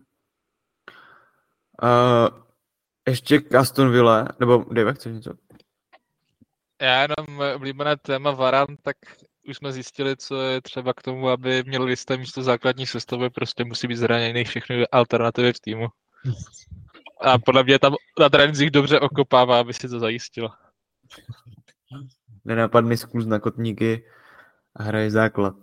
Ještě k Aston Ville, nebo Dave, chceš něco? Já jenom oblíbené téma Varane, tak už jsme zjistili, co je třeba k tomu, aby měl jisté místo základní sestavy, prostě musí být zraněný všechny alternativy v týmu. A podle mě tam na trénincích dobře okopává, aby si to zajistil. Nenapadný zkus na kotníky a hraje základ.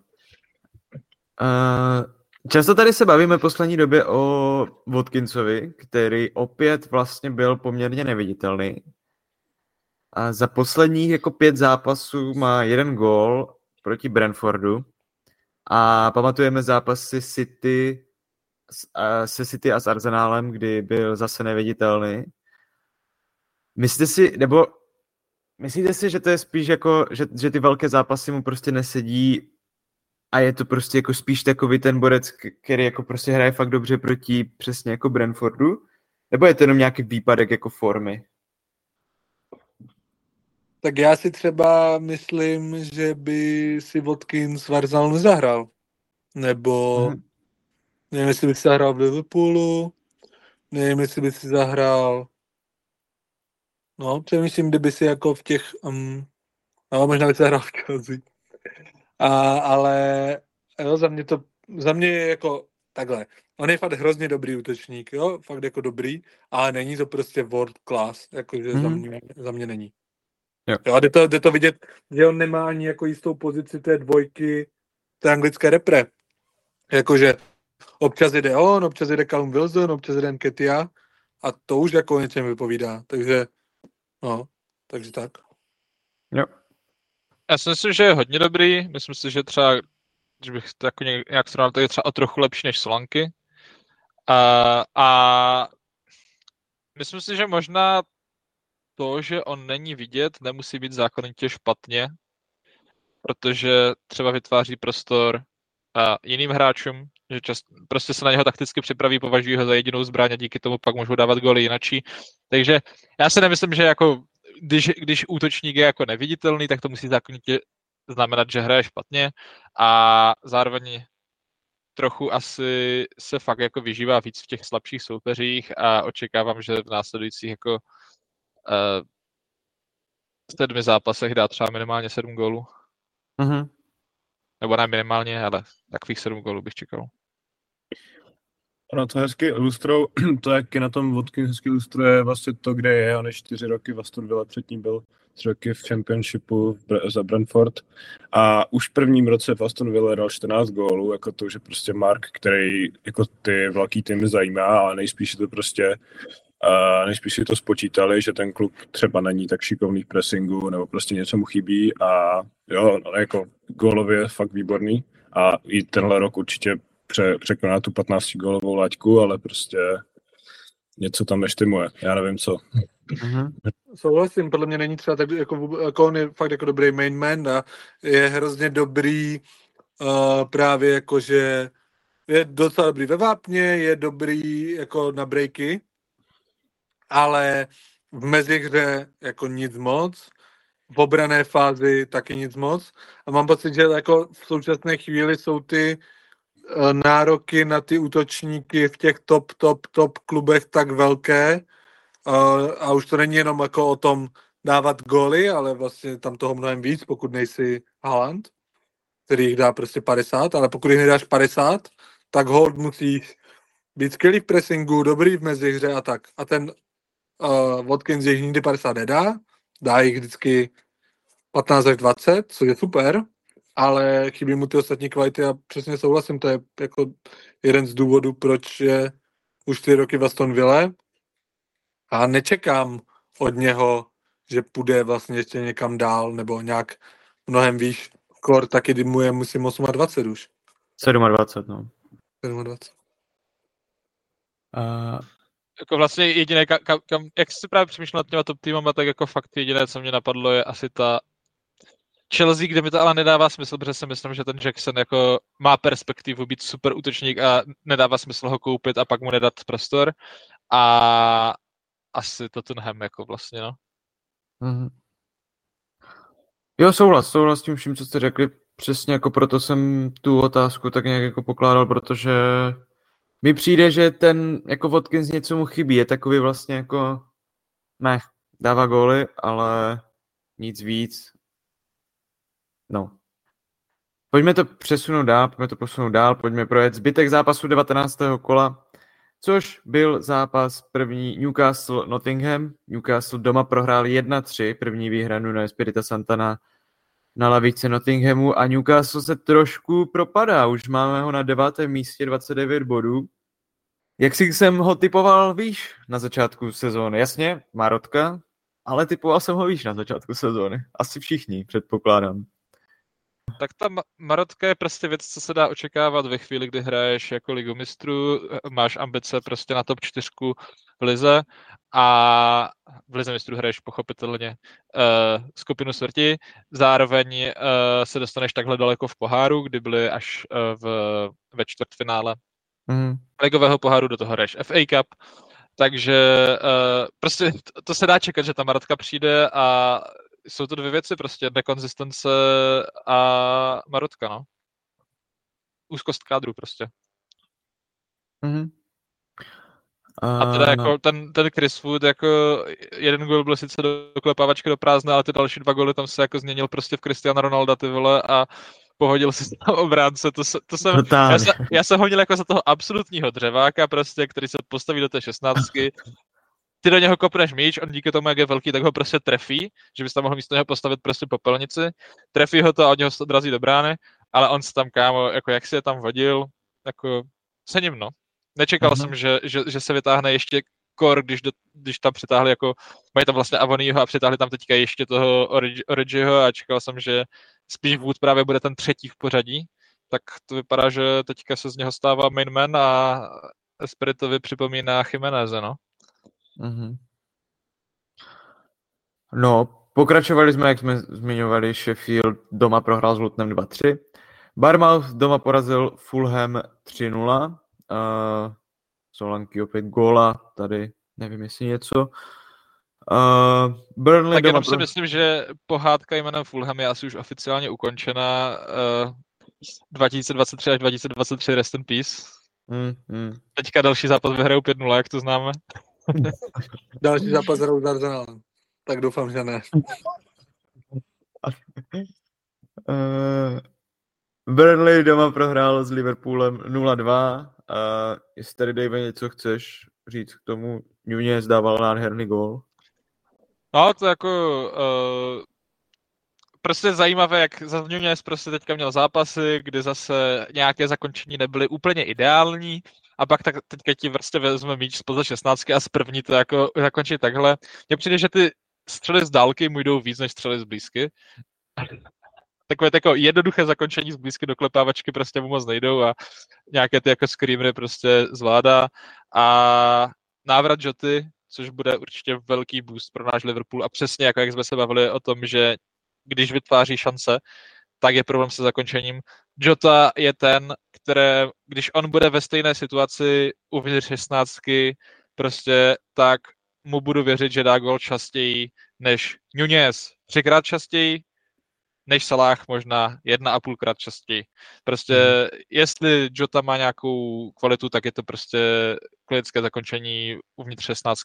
Často tady se bavíme v poslední době o Watkinsovi, který opět vlastně byl poměrně neviditelný. A za posledních jako 5 zápasů má 1 gól proti Brentfordu. A pamatujeme zápasy City a s Arsenálem, kdy byl zase neviditelný. Myslíte si, že to je spíš jako, že ty velké zápasy mu prostě nesedí a je to prostě jako spíš takový ten borec, který jako prostě hraje fakt dobře proti přesně jako Brentfordu? Nebo je to jenom nějaký výpadek jako formy? Tak já si třeba myslím, že by si Watkins v Arsenalu nezahrál. Nebo nevím, jestli by si zahrál v Liverpoolu, nevím, jestli by si zahrál přemýšlím, kdyby si jako v těch možná by si zahrál v Chelsea. Ale jo, za mě je jako takhle. On je fakt hrozně dobrý útočník, jo, fakt jako dobrý, ale není to prostě world class, jakože za mě není. Jo, a jde to vidět, že on nemá ani jako jistou pozici té dvojky té anglické repre. Jakože občas jde on, občas jde Callum Wilson, občas jde Nketiah a to už jako o něčem vypovídá, takže takže tak. Jo. Já si myslím, že je hodně dobrý, myslím si, že třeba, když bych to jako nějak srovnal, to je třeba o trochu lepší než Solanky. A myslím si, že možná to, že on není vidět, nemusí být zákonitě špatně, protože třeba vytváří prostor jiným hráčům, že prostě se na něho takticky připraví, považují ho za jedinou zbraň a díky tomu pak můžou dávat góly jinačí. Takže já si nemyslím, že jako když útočník je jako neviditelný, tak to musí zákonitě znamenat, že hraje špatně a zároveň trochu asi se fakt jako vyžívá víc v těch slabších soupeřích a očekávám, že v následujících jako 7 zápasech dá třeba minimálně 7 gólů. Mhm. Nebo ne minimálně, ale takových 7 gólů bych čekal. Ono to hezky ilustruje, to jak je na tom Watkins hezky ilustruje vlastně to, kde je. On je 4 roky v Aston Villa, předtím byl 3 roky v Championshipu za Brentford a už v prvním roce v Aston Villa dal 14 gólů, jako to, že prostě Mark, který jako ty velký týmy zajímá, ale nejspíš si to spočítali, že ten klub třeba není tak šikovný v pressingu, nebo prostě něco mu chybí a jo, jako gólově je fakt výborný a i tenhle rok určitě překoná tu 15gólovou laťku, ale prostě něco tam neštimuje, já nevím co. Souhlasím, podle mě není třeba tak, jako on je fakt jako dobrý main man a je hrozně dobrý právě jakože je docela dobrý ve vápně, je dobrý jako na breaky, ale v mezihře jako nic moc, v obrané fázi taky nic moc a mám pocit, že jako v současné chvíli jsou ty nároky na ty útočníky v těch top klubech tak velké a už to není jenom jako o tom dávat góly, ale vlastně tam toho mnohem víc, pokud nejsi Haaland, který jich dá prostě 50, ale pokud jich nedáš 50, tak hold musíš být skvělý v pressingu, dobrý v mezihře a tak. A ten Watkins jich nikdy 50 nedá, dá jich vždycky 15 až 20, což je super, ale chybí mu ty ostatní kvality a přesně souhlasím, to je jako jeden z důvodů, proč je už 4 roky v Aston Ville a nečekám od něho, že půjde vlastně ještě někam dál nebo nějak mnohem výš. Kor taky, kdy mu je, musím 28 už. 27, no. 27. Jako vlastně jediné, jak jsi právě přemýšlel nad těma top týmama, tak jako fakt jediné, co mě napadlo, je asi ta Chelsea, kde mi to ale nedává smysl, protože si myslím, že ten Jackson jako má perspektivu být super útočník a nedává smysl ho koupit a pak mu nedat prostor. A asi Tottenham jako vlastně, no. Mm-hmm. Jo, souhlas s tím vším, co jste řekli. Přesně jako proto jsem tu otázku tak nějak jako pokládal, protože mi přijde, že ten jako Watkins něco mu chybí. Je takový vlastně jako dává góly, ale nic víc. No. Pojďme to posunout dál, pojďme projet zbytek zápasu 19. kola, což byl zápas první Newcastle-Nottingham. Newcastle doma prohrál 1-3, první výhra Nuno Espirita Santa na lavici Nottinghamu a Newcastle se trošku propadá. Už máme ho na 9. místě, 29 bodů. Jak si jsem ho typoval výš na začátku sezóny? Jasně, Marotka, ale typoval jsem ho výš na začátku sezóny. Asi všichni, předpokládám. Tak ta Marotka je prostě věc, co se dá očekávat ve chvíli, kdy hraješ jako Ligu mistrů, máš ambice prostě na top 4 v lize a v lize mistrů hraješ pochopitelně skupinu smrti, zároveň se dostaneš takhle daleko v poháru, kdy byli až ve čtvrtfinále ligového poháru, do toho hraješ FA Cup, takže prostě to se dá čekat, že ta Marotka přijde a jsou to dvě věci, prostě nekonzistence a Marotka, no. Úzkost kádru prostě. Mm-hmm. A teda jako ten Chris Wood, jako jeden gól byl sice do klepávačky do prázdna, ale ty další 2 góly tam se jako změnil prostě v Cristiano Ronaldo, ty vole, a pohodil si tam obránce. Já jsem honil jako za toho absolutního dřeváka prostě, který se postaví do té 16. Ty do něho kopneš míč, on díky tomu, jak je velký, tak ho prostě trefí, že bys tam mohl místo něho postavit prostě popelnici, trefí ho to a od něho se odrazí do brány, ale on se tam, kámo, jako jak si je tam vodil, jako cením, no. Nečekal jsem, že se vytáhne ještě kor, když tam přitáhli jako, mají tam vlastně Avonyho a přitáhli tam teďka ještě toho Origiho a čekal jsem, že spíš Wood právě bude ten 3. v pořadí, tak to vypadá, že teďka se z něho stává main man a Espiritovi připomíná Jiméneze, no. Mm-hmm. No, pokračovali jsme, jak jsme zmiňovali, Sheffield doma prohrál s Lutonem 2-3. Bournemouth doma porazil Fulham 3-0. Solanky opět góla, tady nevím, jestli něco. Burnley tak doma jenom si myslím, že pohádka jménem Fulham je asi už oficiálně ukončena. 2023 až 2023 rest in peace. Teďka další zápas vyhrajou 5-0, jak to známe. Další zápas hrajou s Arsenalem. Tak doufám, že ne. Burnley doma prohrál s Liverpoolem 0-2. Jestli tady, Dave, něco chceš říct k tomu, Nunez dával nádherný gól. No, to jako prostě zajímavé, jak za Nunez prostě teďka měl zápasy, kdy zase nějaké zakončení nebyly úplně ideální a pak tak teďka ti prostě vezme míč spoza 16 a z první to jako zakončí takhle. Mně přijde, že ty střely z dálky mu jdou víc než střely z blízky. Takové jako jednoduché zakončení z blízky do klepávačky prostě mu moc nejdou a nějaké ty jako screamery prostě zvládá. A návrat Joty, což bude určitě velký boost pro náš Liverpool a přesně jako jak jsme se bavili o tom, že když vytváří šance, tak je problém se zakončením. Jota je ten, když on bude ve stejné situaci uvnitř 16, prostě tak mu budu věřit, že dá gól častěji než Nunez. 3krát častěji než Salah, možná 1,5krát častěji. Prostě jestli Jota má nějakou kvalitu, tak je to prostě klinické zakončení uvnitř 16.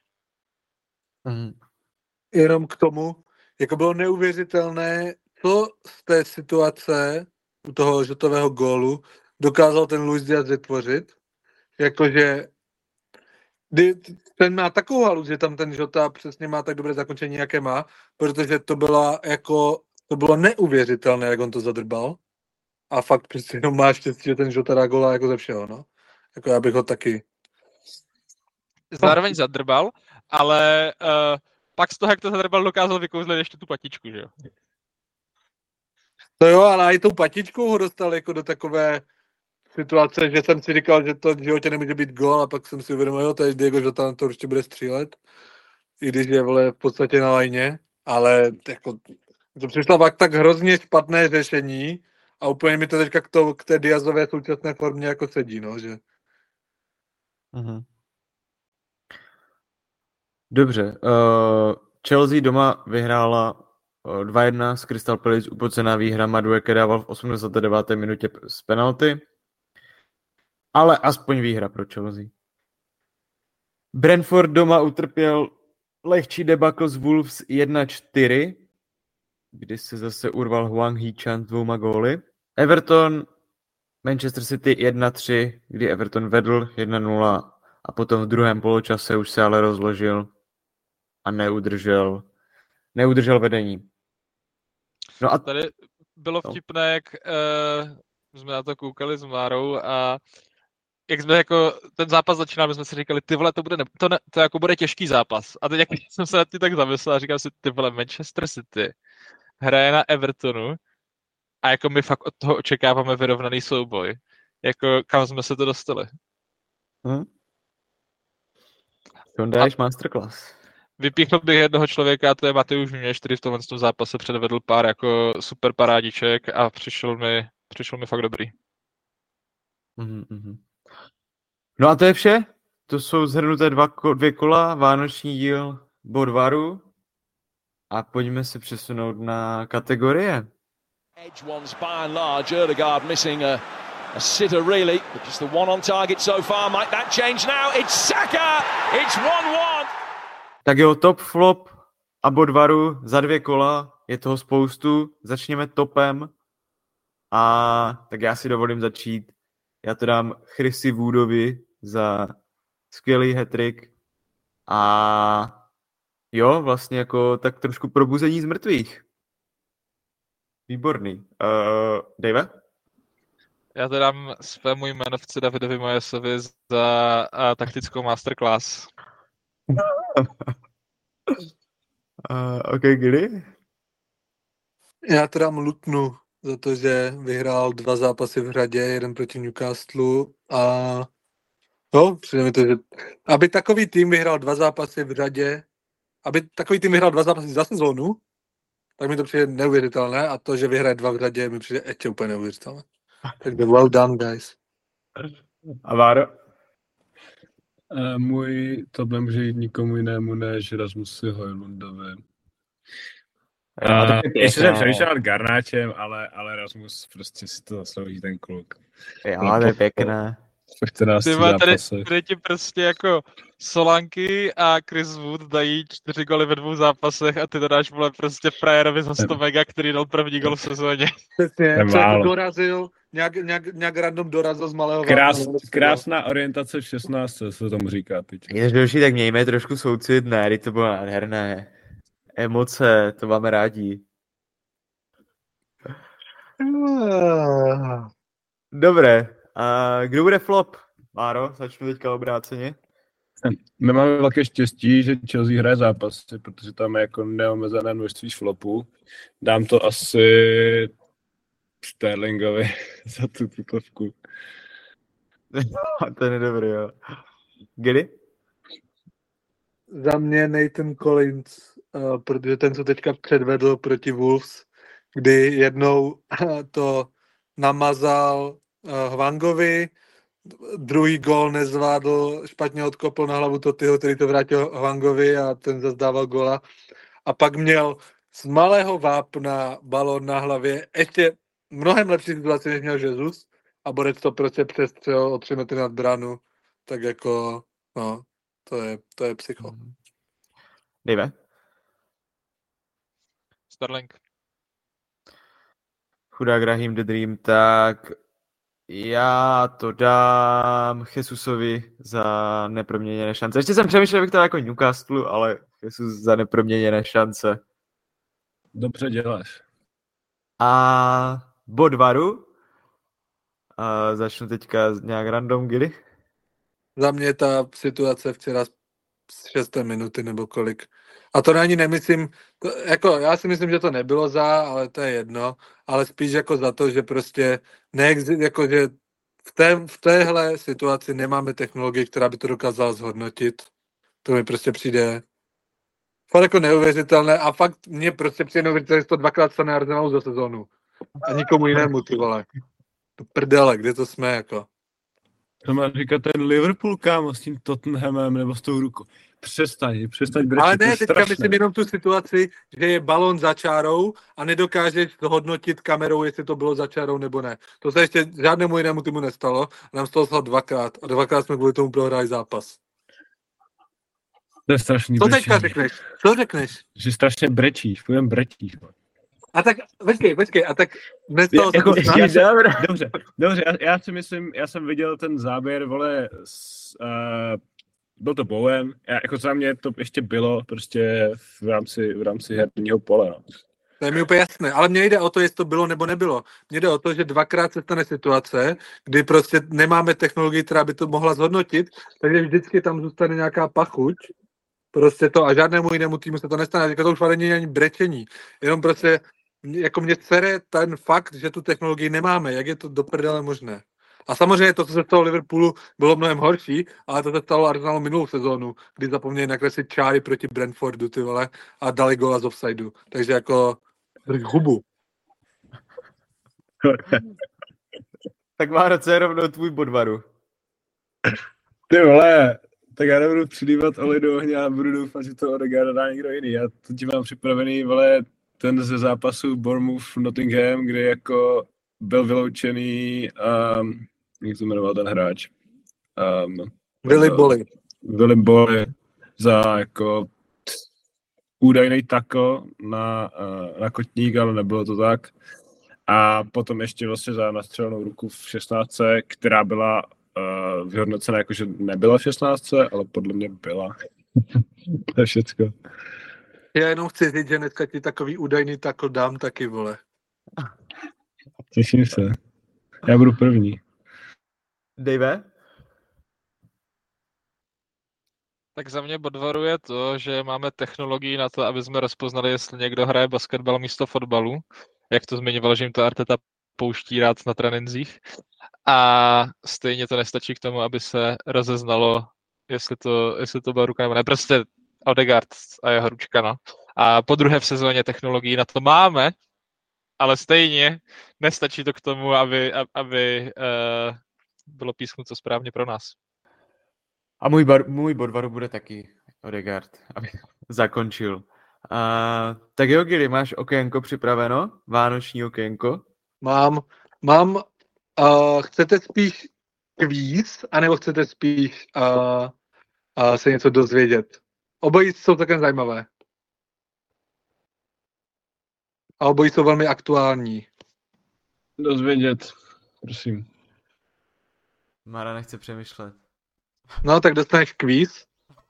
Jenom k tomu, jako bylo neuvěřitelné, co z té situace u toho Jotového gólu dokázal ten Luis Diaz vytvořit. Jakože ten má takovou halu, že tam ten Jota přesně má tak dobré zakončení, jaké má, protože to bylo neuvěřitelné, jak on to zadrbal. A fakt přesně jenom má štěstí, že ten Jota dá gola jako ze všeho, no. Jako já bych ho taky. Zároveň zadrbal, ale pak z toho, jak to zadrbal, dokázal vykouzlit ještě tu patičku, že jo? To jo, ale i tou patičkou ho dostal jako do takové situace, že jsem si říkal, že to v životě nemůže být gól, a pak jsem si uvědomil, jo, to je Diego Jota, to určitě bude střílet, i když je vole v podstatě na lajně, ale jako, to přišlo fakt tak hrozně špatné řešení a úplně mi to teďka k té Diazové současné formě jako sedí, no, že. Mhm. Dobře. Chelsea doma vyhrála 2-1 s Crystal Palace, upocená výhra, Madueke dával v 89. minutě z penalty. Ale aspoň výhra pro Chelsea. Brentford doma utrpěl lehčí debakl z Wolves 1-4, kdy se zase urval Hwang Hee-chan 2 góly. Everton, Manchester City 1-3, kdy Everton vedl 1-0 a potom v druhém poločase už se ale rozložil a neudržel vedení. No a tady bylo vtipné, jak jsme na to koukali s Márou a jak jsme jako ten zápas začínali, jsme si říkali, ty vole, to jako bude těžký zápas. A teď jak jsem se na ty tak zamyslel a říkal si, ty vole, Manchester City hraje na Evertonu a jako my fakt od toho očekáváme vyrovnaný souboj. Jako kam jsme se to dostali. Dondáš masterclass. Vypíchl bych jednoho člověka, to je Mateusz Nunes, který v tomhle zápase předvedl pár jako super parádiček a přišel mi fakt dobrý. Mm-hmm. No a to je vše. To jsou shrnuté dvě kola, vánoční díl Bodvaru. A pojďme se přesunout na kategorie. Edge ones by and large, Ødegaard missing a sitter really, but just the one on target so far. Might that change now? It's Saka! It's 1-1! Tak jo, top, flop a Bodvaru za 2 kola. Je toho spoustu. Začněme topem. A tak já si dovolím začít. Já to dám Chrisi Woodovi za skvělý hat-trick. A jo, vlastně jako tak trošku probuzení z mrtvých. Výborný. Dave? Já to dám svému jmenovci Davidovi Moyesovi za taktickou masterclass. OK, kdy? Já to dám Lutnu za to, že vyhrál 2 zápasy v řadě, jeden proti Newcastle a no, přijde mi to, že aby takový tým vyhrál 2 zápasy v řadě, za sezónu, tak mi to přijde neuvěřitelné a to, že vyhraje 2 v řadě, mi přijde ještě úplně neuvěřitelné. Takže well done, guys. A Váro? Můj top nemůže jít nikomu jinému než Rasmusi Højlundovi. Ještě jsem přemýšlel Garnáčem, ale Rasmus prostě si to zaslouží ten kluk. Jo, to je pěkné. Tady ti prostě jako Solanky a Chris Wood dají 4 goly ve 2 zápasech a ty to dáš, vole, prostě frajerovi za 100 mega, který dal první gol v sezóně. Přesně, dorazil, nějak random dorazil z malého krásná orientace v 16, se tomu říká. Když další, tak mějme trošku soucit, ne, to bylo nádherné. Emoce, to máme rádi. Dobré, a kdo bude flop? Máro, začnu teďka obráceně. My máme velké štěstí, že Chelsea hraje zápasy, protože tam je jako neomezené množství flopů. Dám to asi Sterlingovi za tu tutovku. To je dobrý, jo. Kdy? Za mě Nathan Collins, protože ten, co teďka předvedl proti Wolves, kdy jednou to namazal Hwangovi, druhý gól nezvládl, špatně odkopl na hlavu Totyho, který to vrátil Hwangovi a ten zase dával góla. A pak měl z malého vápna balón na hlavě, ještě mnohem lepší situaci, než měl Jesus, a Borec to prostě přestřel o 3 metry nad bránu, tak jako, no, to je psycho. Dejme. Sterling. Chudák Raheem the Dream, tak Já to dám Jesusovi za neproměněné šance. Ještě jsem přemýšlel, bych to jako Newcastle, ale Jesus za neproměněné šance. Dobře děláš. A bod varu. A začnu teďka nějak random, kdy? Za mě ta situace včera z 6. minuty nebo kolik. A to ani nemyslím, jako já si myslím, že to nebylo ale to je jedno, ale spíš jako za to, že prostě jako že v téhle situaci nemáme technologii, která by to dokázala zhodnotit. To mi prostě přijde fakt jako neuvěřitelné a fakt mě prostě přijde neuvěřitelné, že to dvakrát stane Arsenalu za sezónu. A nikomu jinému, ty vole. To prdele, kde to jsme, jako. To má říkat ten Liverpool, kámo, s tím Tottenhamem nebo s tou rukou. Přestaň brečet. Ale ne, teďka myslím jenom tu situaci, že je balon za čárou a nedokážeš zhodnotit kamerou, jestli to bylo za čárou nebo ne. To se ještě žádnému jinému týmu nestalo. Nám se to stalo dvakrát a dvakrát jsme kvůli tomu prohráli zápas. To je strašný. Co teďka řekneš? Co řekneš? Že strašně brečíš, půjdem brečíš. A tak, počkej, a tak nestalo jako, se Dobře, já jsem viděl ten záběr, vole, byl to Bowen, jako za mě to ještě bylo prostě v rámci herního pole, no. To je mi úplně jasné, ale mně jde o to, jestli to bylo nebo nebylo. Mně jde o to, že dvakrát se stane situace, kdy prostě nemáme technologii, která by to mohla zhodnotit, takže vždycky tam zůstane nějaká pachuť, prostě to a žádnému jinému týmu se to nestane. Říká to už není ani brečení, jenom prostě jako mě cere ten fakt, že tu technologii nemáme, jak je to do prdele možné. A samozřejmě to, co se stalo Liverpoolu, bylo mnohem horší, ale to se stalo Arsenalu minulou sezónu, kdy zapomněli nakreslit čáry proti Brentfordu, ty vole, a dali gola z offsideu. Takže jako hubu. Tak má co je rovnou tvůj bod varu. Ty vole, tak já nebudu přilívat olej do ohně a budu doufat, že to Odegaard dá někdo jiný. Já to ti mám připravený, vole, ten ze zápasu Bournemouth Nottingham, kde jako byl vyloučený, jak se jmenoval ten hráč? Willy Bolly za jako údajný tako na kotník, ale nebylo to tak. A potom ještě vlastně za nastřelenou ruku v 16, která byla vyhodnocena jako, že nebyla v 16, ale podle mě byla. To je všecko. Já jenom chci říct, že dneska ti takový údajný tako dám taky, vole. Těším se. Já budu první. Dave? Tak za mě bod varu je to, že máme technologii na to, aby jsme rozpoznali, jestli někdo hraje basketbal místo fotbalu. Jak to zmiňoval, že jim to Arteta pouští rád na trénincích. A stejně to nestačí k tomu, aby se rozeznalo, jestli to byla ruka nebo ne. Prostě Odegaard a jeho ručka, no. A po druhé v sezóně technologií na to máme, ale stejně nestačí to k tomu, aby bylo písknuto správně pro nás. A můj bod varu bude taky Odegaard, aby zakončil. Tak jo, Gili, máš okénko připraveno? Vánoční okénko? Mám. Chcete spíš kvíz, anebo chcete spíš se něco dozvědět? Obojí jsou také zajímavé. A obojí jsou velmi aktuální. Dozvědět, prosím. Mara nechce přemýšlet. No, tak dostaneš kvíz.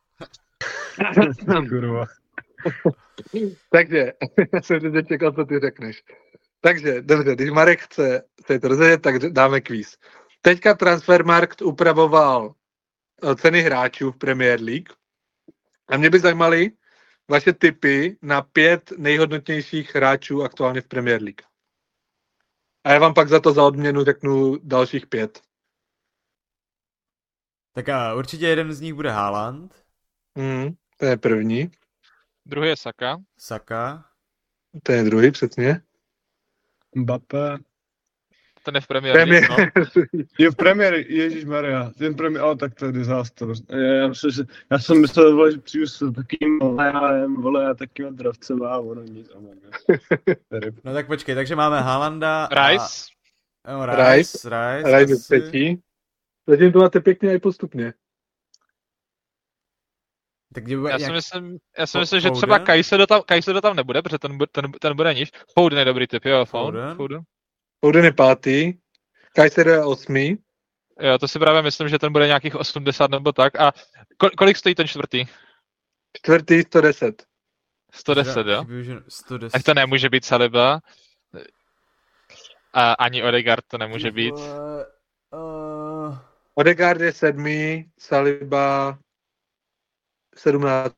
Kurva. Takže, já jsem teď čekal, co ty řekneš. Takže, dobře, když Marek chce se to rozvědět, tak dáme kvíz. Teďka Transfermarkt upravoval ceny hráčů v Premier League. A mě by zajímaly vaše tipy na 5 nejhodnotnějších hráčů aktuálně v Premier League. A já vám pak za odměnu řeknu dalších 5. Tak určitě jeden z nich bude Haaland. To je první. Druhý je Saka. To je druhý, přesně. Mbappé. Ten je v Premier League, no. Je v Premier, ježišmarja, ten Premier, ale tak to je disaster. Já jsem myslel, vole, že přijdu s takým Leálem, vole, a takým dravcem a ono nic. No tak počkej, takže máme Haalanda Rice. Rice je třetí. Zatím to máte pěkně i postupně. Tak já si myslím, že třeba Kajsedo tam nebude, protože ten bude níž. Foden je dobrý typ, jo. Foden Foden je 5. Caicedo je 8. Jo, to si právě myslím, že ten bude nějakých 80 nebo tak. A kolik stojí ten čtvrtý? Čtvrtý 110. 110, jo? 110. Tak to nemůže být Saliba. A ani Odegaard to nemůže být. Odegaard je 7. Saliba 17.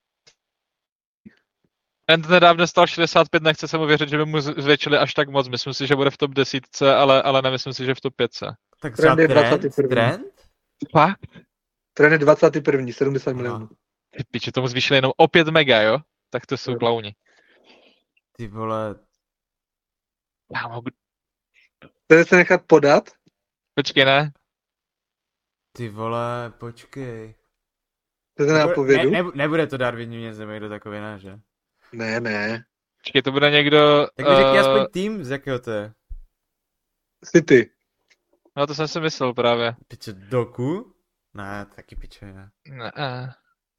Ten nedávno stal 65, nechce se mu věřit, že by mu zvětšili až tak moc. Myslím si, že bude v top 10, ale nemyslím si, že v top 5. Tak třeba Trend je trend? 21. Trend? Fakt? Trend je 21. 70 milionů. Ty piči, tomu zvýšili jenom o 5 mega, jo? Tak to jsou klauni. Ty vole, Já mohu... Chcete se nechat podat? Počkej, ne? ty vole, počkej. Chcete nápovědu? Nebude to Darwin Núñez nebo někdo takový, ne, že? Ne. Počkej, to bude někdo... Tak mi řekni aspoň tým, z jakého to je. City. No to jsem si myslel právě. Piče, Doku? Ne, taky piče, ne. Ne.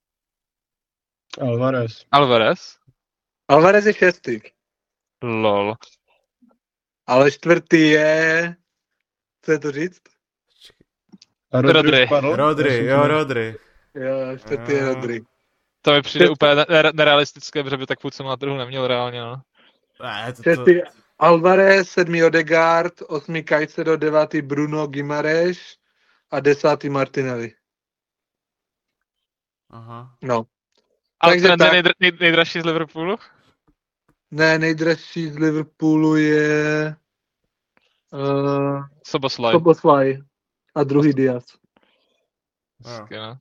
Alvarez. Alvarez? Alvarez je 6. Lol. Ale 4. je... Co je to říct? A Rodri. spadl? Rodri, jo, Rodri. Jo, 4. je Rodri. To mi přijde úplně nerealistické, protože by tak půl na trhu neměl reálně, no. Ne, to... 6. Alvarez, 7. Odegaard, 8. Caicedo, 9. Bruno Guimaraes a 10. Martinelli. Aha. No. Ale Takže ten tak. nejdražší z Liverpoolu? Ne, nejdražší z Liverpoolu je... Soboslaj. Soboslaj. A druhý Diaz. Hezky, no.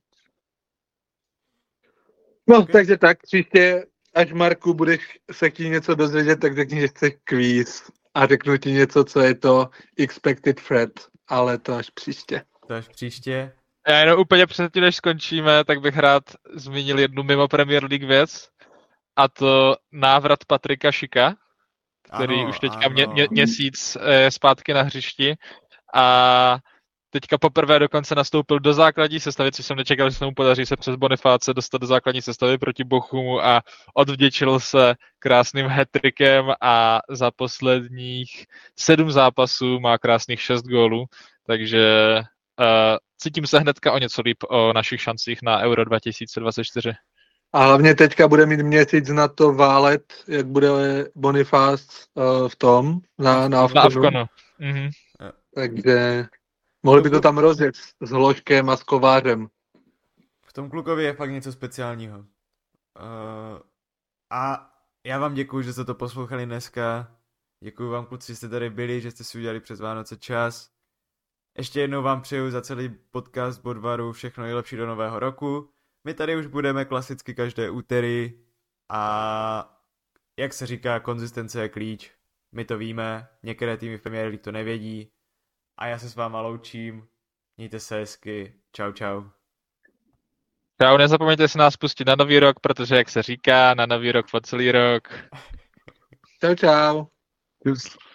No, takže tak, příště, až Marku budeš se chtít něco dozvědět, tak řekni, že chceš kvíz. A řeknu ti něco, co je to expected threat, ale to až příště. To až příště. Já jenom úplně předtím, než skončíme, tak bych rád zmínil jednu mimo Premier League věc. A to návrat Patrika Šika, který Ano, už teďka ano. měsíc je zpátky na hřišti. A teďka poprvé dokonce nastoupil do základní sestavy, což jsem nečekal, že se mu podaří se přes Bonifáce dostat do základní sestavy proti Bochumu a odvděčil se krásným hat-trickem a za posledních 7 zápasů má krásných 6 gólů, takže cítím se hnedka o něco líp o našich šancích na Euro 2024. A hlavně teďka bude mít měsíc na to válet, jak bude Bonifác v tom, na Afkonu. Mhm. Takže mohli by to tam rozjet s Hloškem a s Kovářem. V tom klukovi je fakt něco speciálního. A já vám děkuju, že jste to poslouchali dneska. Děkuju vám, kluci, že jste tady byli, že jste si udělali přes Vánoce čas. Ještě jednou vám přeju za celý podcast Bodvaru všechno nejlepší do nového roku. My tady už budeme klasicky každé úterý a jak se říká, konzistence je klíč. My to víme, některé týmy v Premier League to nevědí. A já se s váma loučím. Mějte se hezky. Čau, čau. Čau, nezapomeňte si nás pustit na nový rok, protože jak se říká, na nový rok po celý rok. Čau, čau. Just.